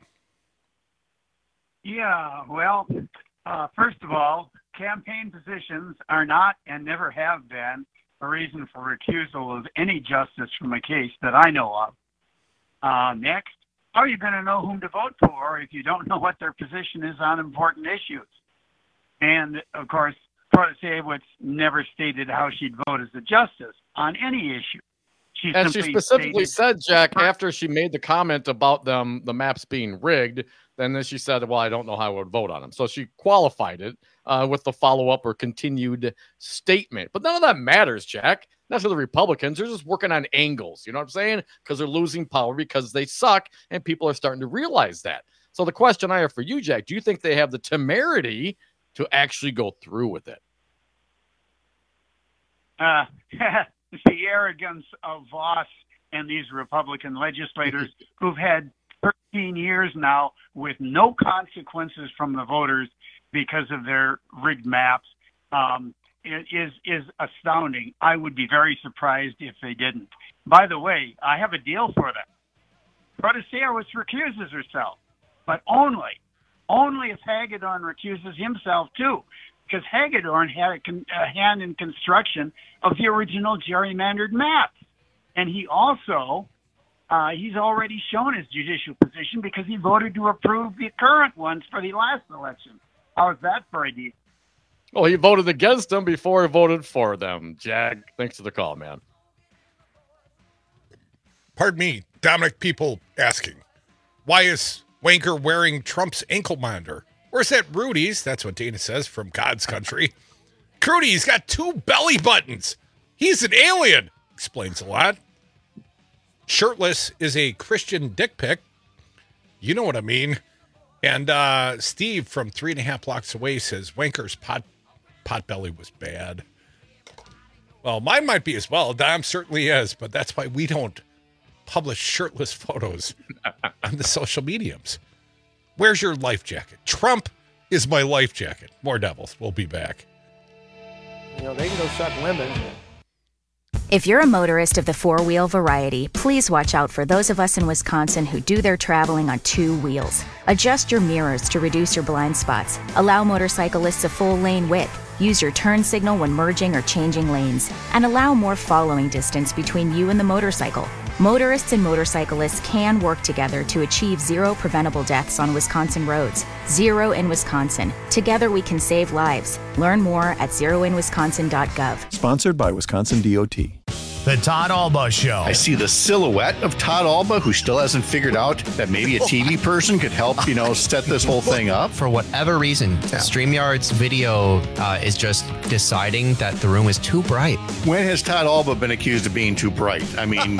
Yeah, well, uh, first of all, campaign positions are not and never have been a reason for recusal of any justice from a case that I know of. Uh, next, how are you going to know whom to vote for if you don't know what their position is on important issues? And, of course, Protasevich never stated how she'd vote as a justice on any issue. She And she simply specifically stated- said, Jack, after she made the comment about them, the maps being rigged, then then she said, well, I don't know how I would vote on them. So she qualified it uh, with the follow-up or continued statement. But none of that matters, Jack. Not to the Republicans. They're just working on angles. You know what I'm saying? Because they're losing power because they suck, and people are starting to realize that. So the question I have for you, Jack, do you think they have the temerity to actually go through with it? Uh, the arrogance of Voss and these Republican legislators who've had thirteen years now with no consequences from the voters because of their rigged maps um, is is astounding. I would be very surprised if they didn't. By the way, I have a deal for them. Protasevich recuses herself, but only, only if Hagedorn recuses himself too. Because Hagedorn had a, con- a hand in construction of the original gerrymandered maps. And he also, uh, he's already shown his judicial position because he voted to approve the current ones for the last election. How's that for a deal? Well, he voted against them before he voted for them. Jack, thanks for the call, man. Pardon me, Dominic, people asking, why is Wanker wearing Trump's ankle monitor? Where's that Rudy's? That's what Dana says from God's country. Crudy, he's got two belly buttons. He's an alien. Explains a lot. Shirtless is a Christian dick pic. You know what I mean. And uh, Steve from three and a half blocks away says Wanker's pot pot belly was bad. Well, mine might be as well. Dom certainly is, but that's why we don't publish shirtless photos on the social mediums. Where's your life jacket? Trump is my life jacket. More Devils. We'll be back. You know, they can go suck women. If you're a motorist of the four-wheel variety, please watch out for those of us in Wisconsin who do their traveling on two wheels. Adjust your mirrors to reduce your blind spots. Allow motorcyclists a full lane width. Use your turn signal when merging or changing lanes. And allow more following distance between you and the motorcycle. Motorists and motorcyclists can work together to achieve zero preventable deaths on Wisconsin roads. Zero in Wisconsin. Together we can save lives. Learn more at zero in wisconsin dot gov. Sponsored by Wisconsin D O T. The Todd Alba Show. I see the silhouette of Todd Alba, who still hasn't figured out that maybe a T V person could help, you know, set this whole thing up. For whatever reason, yeah. StreamYard's video uh, is just deciding that the room is too bright. When has Todd Alba been accused of being too bright? I mean,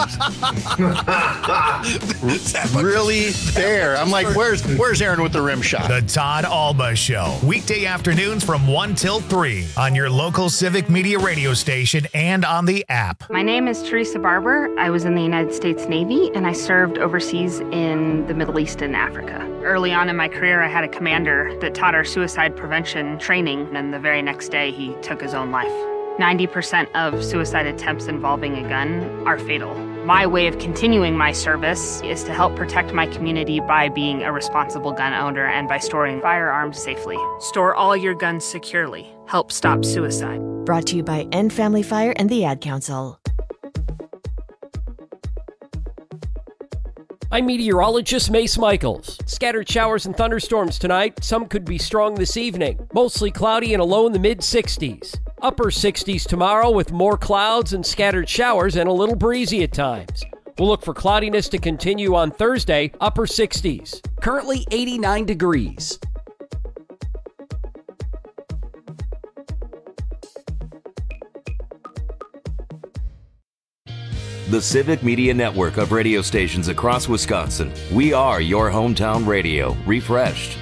really there. I'm like, where's where's Aaron with the rim shot? The Todd Alba Show. Weekday afternoons from one till three on your local Civic Media radio station and on the app. My name is Teresa Barber. I was in the United States Navy, and I served overseas in the Middle East and Africa. Early on in my career, I had a commander that taught our suicide prevention training, and the very next day, he took his own life. ninety percent of suicide attempts involving a gun are fatal. My way of continuing my service is to help protect my community by being a responsible gun owner and by storing firearms safely. Store all your guns securely. Help stop suicide. Brought to you by End Family Fire and the Ad Council. End Family Fire and the Ad Council. I'm meteorologist Mace Michaels. Scattered showers and thunderstorms tonight. Some could be strong this evening. Mostly cloudy and a low in the mid sixties. Upper sixties tomorrow with more clouds and scattered showers and a little breezy at times. We'll look for cloudiness to continue on Thursday, upper sixties. Currently eighty-nine degrees. The Civic Media Network of radio stations across Wisconsin. We are your hometown radio, refreshed.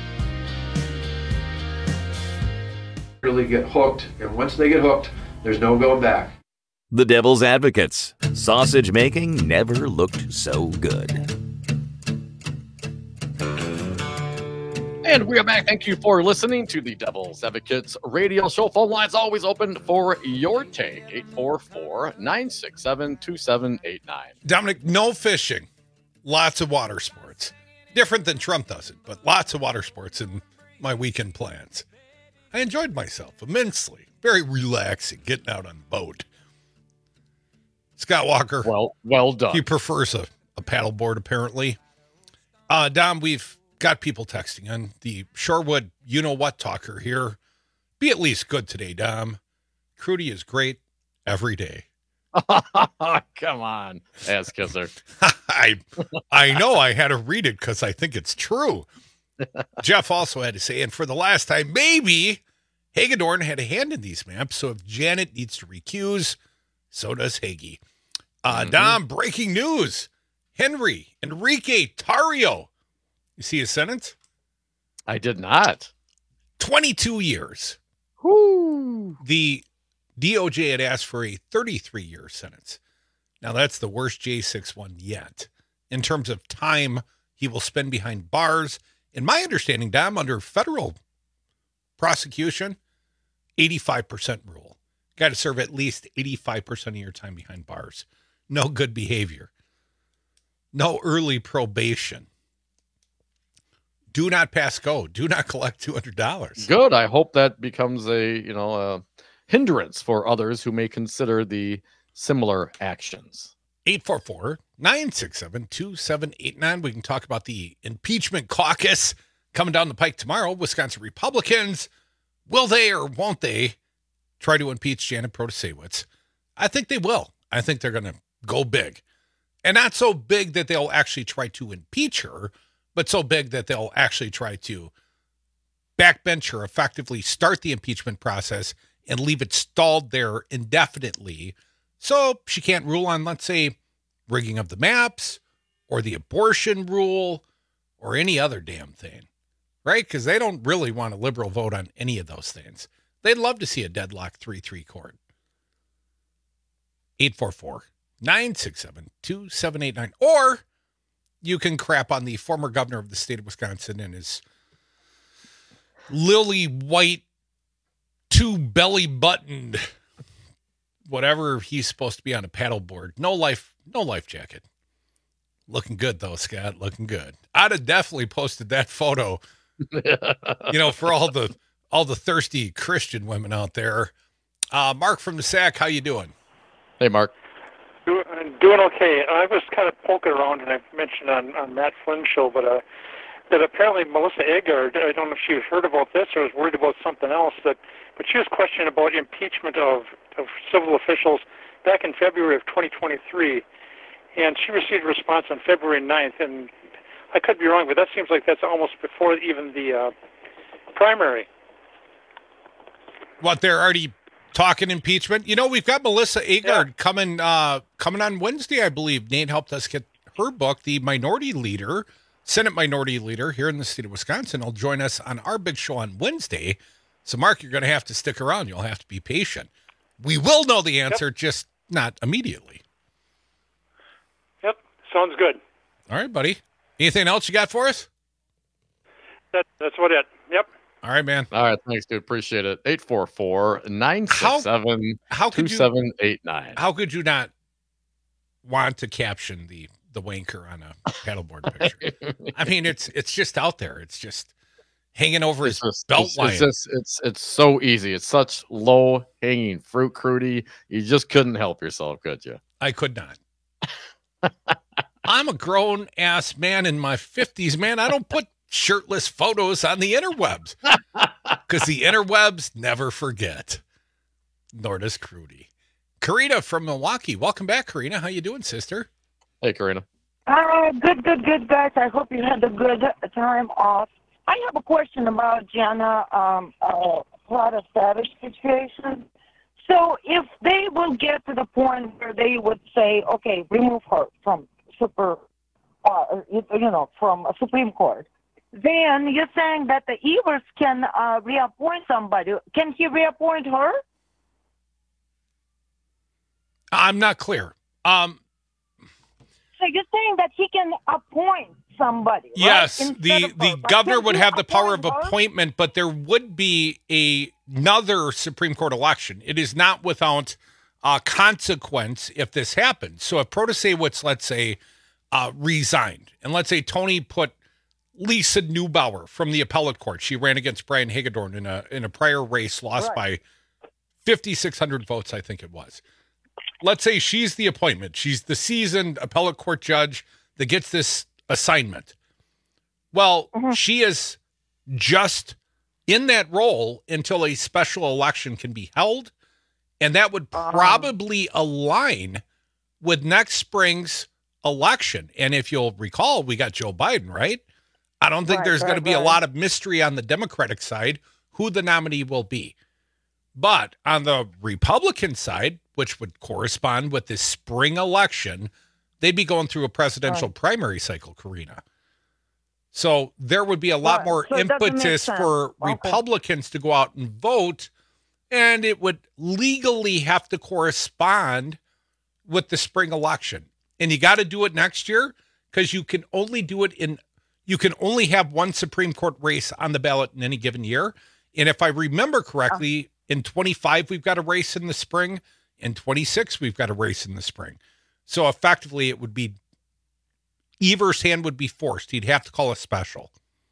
Really get hooked, and once they get hooked, there's no going back. The Devil's Advocates. Sausage making never looked so good. And we are back. Thank you for listening to the Devil's Advocates radio show. Phone lines always open for your take. eight four four, nine six seven, two seven eight nine. Dominic, no fishing. Lots of water sports. Different than Trump does it, but lots of water sports in my weekend plans. I enjoyed myself immensely. Very relaxing, getting out on the boat. Scott Walker. Well, well done. He prefers a, a paddleboard, apparently. Uh, Dom, we've got people texting on the Shorewood you-know-what talker here. Be at least good today, Dom. Crudy is great every day. Come on, ass kisser. I, I know I had to read it because I think it's true. Jeff also had to say, and for the last time, maybe Hagedorn had a hand in these maps, so if Janet needs to recuse, so does Hagee. Uh, mm-hmm. Dom, breaking news. Henry Enrique Tarrio. You see his sentence? I did not. twenty-two years. Whoo. The D O J had asked for a thirty-three year sentence. Now, that's the worst J six one yet. In terms of time he will spend behind bars, in my understanding, Dom, under federal prosecution, eighty-five percent rule. Got to serve at least eighty-five percent of your time behind bars. No good behavior. No early probation. Do not pass go. Do not collect two hundred dollars. Good. I hope that becomes a, you know, a hindrance for others who may consider the similar actions. eight four four, nine six seven, two seven eight nine. We can talk about the impeachment caucus coming down the pike tomorrow. Wisconsin Republicans, will they or won't they try to impeach Janet Protasewicz? I think they will. I think they're going to go big. And not so big that they'll actually try to impeach her, but so big that they'll actually try to backbench her, effectively start the impeachment process and leave it stalled there indefinitely so she can't rule on, let's say, rigging of the maps or the abortion rule or any other damn thing, right? Because they don't really want a liberal vote on any of those things. They'd love to see a deadlock three three court. eight four four, nine six seven, two seven eight nine. Or you can crap on the former governor of the state of Wisconsin and his lily white, two belly buttoned, whatever he's supposed to be on a paddleboard. No life, no life jacket. Looking good though, Scott. Looking good. I'd have definitely posted that photo. You know, for all the all the thirsty Christian women out there. Uh, Mark from the Sac, how you doing? Hey, Mark. Doing okay. I was kind of poking around, and I mentioned on, on Matt Flynn's show, but uh, that apparently Melissa Agard, I don't know if she heard about this or was worried about something else, that, but she was questioning about impeachment of, of civil officials back in February of twenty twenty-three, and she received a response on February ninth, and I could be wrong, but that seems like that's almost before even the uh, primary. What, they're already talking impeachment? You know, we've got Melissa Agard yeah. coming uh, coming on Wednesday, I believe. Nate helped us get her book. The minority leader, Senate minority leader here in the state of Wisconsin, will join us on our big show on Wednesday. So, Mark, you're going to have to stick around. You'll have to be patient. We will know the answer, yep. just not immediately. Yep, sounds good. All right, buddy. Anything else you got for us? That, that's what it. Yep. All right, man. All right, thanks, dude. Appreciate it. eight four four, nine six seven, two seven eight nine. How could you not want to caption the the wanker on a paddleboard picture? I mean, it's it's just out there. It's just hanging over it's his just, belt it's, line. It's, just, it's it's so easy. It's such low hanging fruit, Crudy. You just couldn't help yourself, could you? I could not. I'm a grown ass man in my fifties, man. I don't put shirtless photos on the interwebs because the interwebs never forget. Nor does Crudy. Karina from Milwaukee. Welcome back, Karina. How you doing, sister? Hey, Karina. Uh, good, good, good, guys. I hope you had a good time off. I have a question about Gianna um, uh, Plata Savage situation. So if they will get to the point where they would say, okay, remove her from super, uh, you know, from a Supreme Court, then you're saying that the Evers can uh, reappoint somebody. Can he reappoint her? I'm not clear. Um, so you're saying that he can appoint somebody, right? Yes, Instead the, of the her. But governor can would he have the power of appoint her? appointment, but there would be a, another Supreme Court election. It is not without uh, consequence if this happens. So if Protasewicz, let's say, uh, resigned, and let's say Tony put Lisa Neubauer from the appellate court. She ran against Brian Hagedorn in a in a prior race, lost Right. by fifty-six hundred votes, I think it was. Let's say she's the appointment. She's the seasoned appellate court judge that gets this assignment. Well, Mm-hmm. she is just in that role until a special election can be held, and that would Uh-huh. probably align with next spring's election. And if you'll recall, we got Joe Biden, right? I don't think Right, there's going to right, be a right. lot of mystery on the Democratic side who the nominee will be. But on the Republican side, which would correspond with this spring election, they'd be going through a presidential Right. primary cycle, Karina. So there would be a lot Right. more So it doesn't make impetus sense. for Okay. Republicans to go out and vote, and it would legally have to correspond with the spring election. And you got to do it next year because you can only do it in, you can only have one Supreme Court race on the ballot in any given year. And if I remember correctly, in twenty-five, we've got a race in the spring. In twenty-six, we've got a race in the spring. So effectively, it would be, Evers' hand would be forced. He'd have to call a special.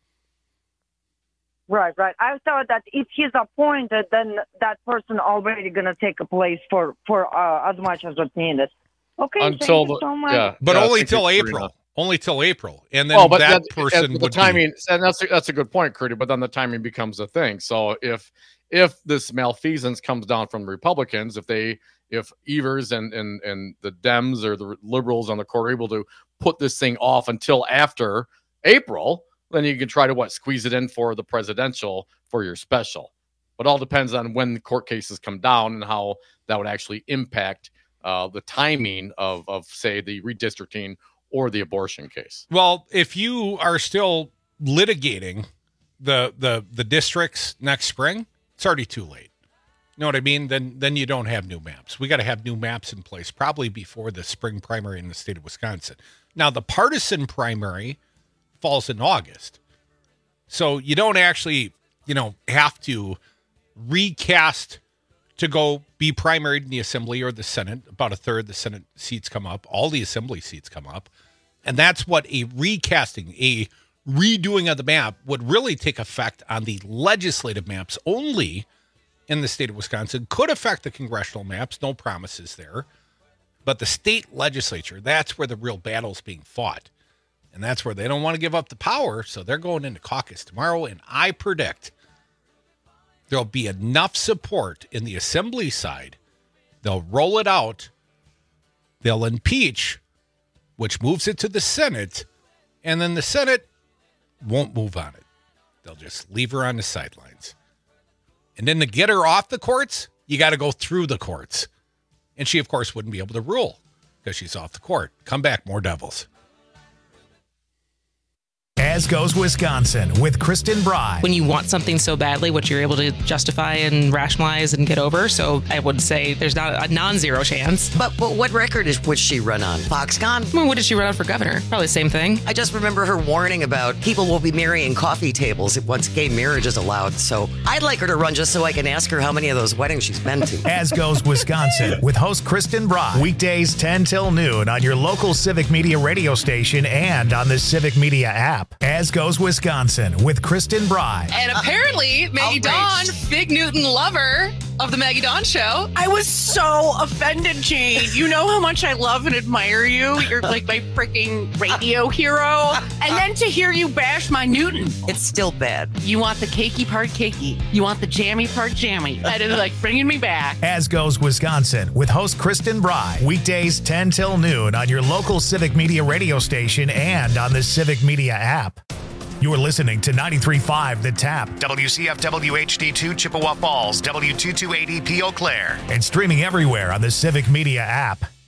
Right, right. I thought that if he's appointed, then that person already going to take a place for, for uh, as much as it's needed. Okay, Until thank you the- so much. yeah. But Yeah, only thank till you, April. Karina. Only till April. And then Well, but that that, person the would timing, be, and that's a, that's a good point, Crudy. But then the timing becomes a thing. So if if this malfeasance comes down from the Republicans, if they if Evers and and and the Dems or the liberals on the court are able to put this thing off until after April, then you can try to what squeeze it in for the presidential for your special. But all depends on when the court cases come down and how that would actually impact uh, the timing of of say the redistricting or the abortion case. well, if you are still litigating the the the districts next spring, it's already too late. You know what I mean? Then then you don't have new maps. We got to have new maps in place probably before the spring primary in the state of Wisconsin. Now, the partisan primary falls in August. So you don't actually, you know, have to recast to go be primaried in the Assembly or the Senate. About a third of the Senate seats come up. All the Assembly seats come up. And that's what a recasting, a redoing of the map would really take effect on the legislative maps only in the state of Wisconsin. Could affect the congressional maps, no promises there. But the state legislature, that's where the real battle's being fought. And that's where they don't want to give up the power, so they're going into caucus tomorrow, and I predict there'll be enough support in the Assembly side. They'll roll it out. They'll impeach, which moves it to the Senate, and then the Senate won't move on it. They'll just leave her on the sidelines. And then to get her off the courts, you got to go through the courts. And she, of course, wouldn't be able to rule because she's off the court. Come back, more Devils. As Goes Wisconsin with Kristen Bry. When you want something so badly, which you're able to justify and rationalize and get over. So I would say there's not a non-zero chance. But, but what record is would she run on? Foxconn? I mean, what did she run on for governor? Probably the same thing. I just remember her warning about people will be marrying coffee tables once gay marriage is allowed. So I'd like her to run just so I can ask her how many of those weddings she's been to. As Goes Wisconsin with host Kristen Bry. Weekdays ten till noon on your local Civic Media radio station and on the Civic Media app. As Goes Wisconsin with Kristen Bry. And apparently, Maggie Dawn, Big Newton lover, of the Maggie Dawn Show. I was so offended, Jane. You know how much I love and admire you. You're like my freaking radio hero. And then to hear you bash my Newton. It's still bad. You want the cakey part cakey. You want the jammy part jammy. That is like bringing me back. As Goes Wisconsin with host Kristen Bry. Weekdays ten till noon on your local Civic Media radio station and on the Civic Media app. You're listening to ninety-three point five The Tap, W C F W H D two Chippewa Falls, W two two eight E P Eau Claire, and streaming everywhere on the Civic Media app.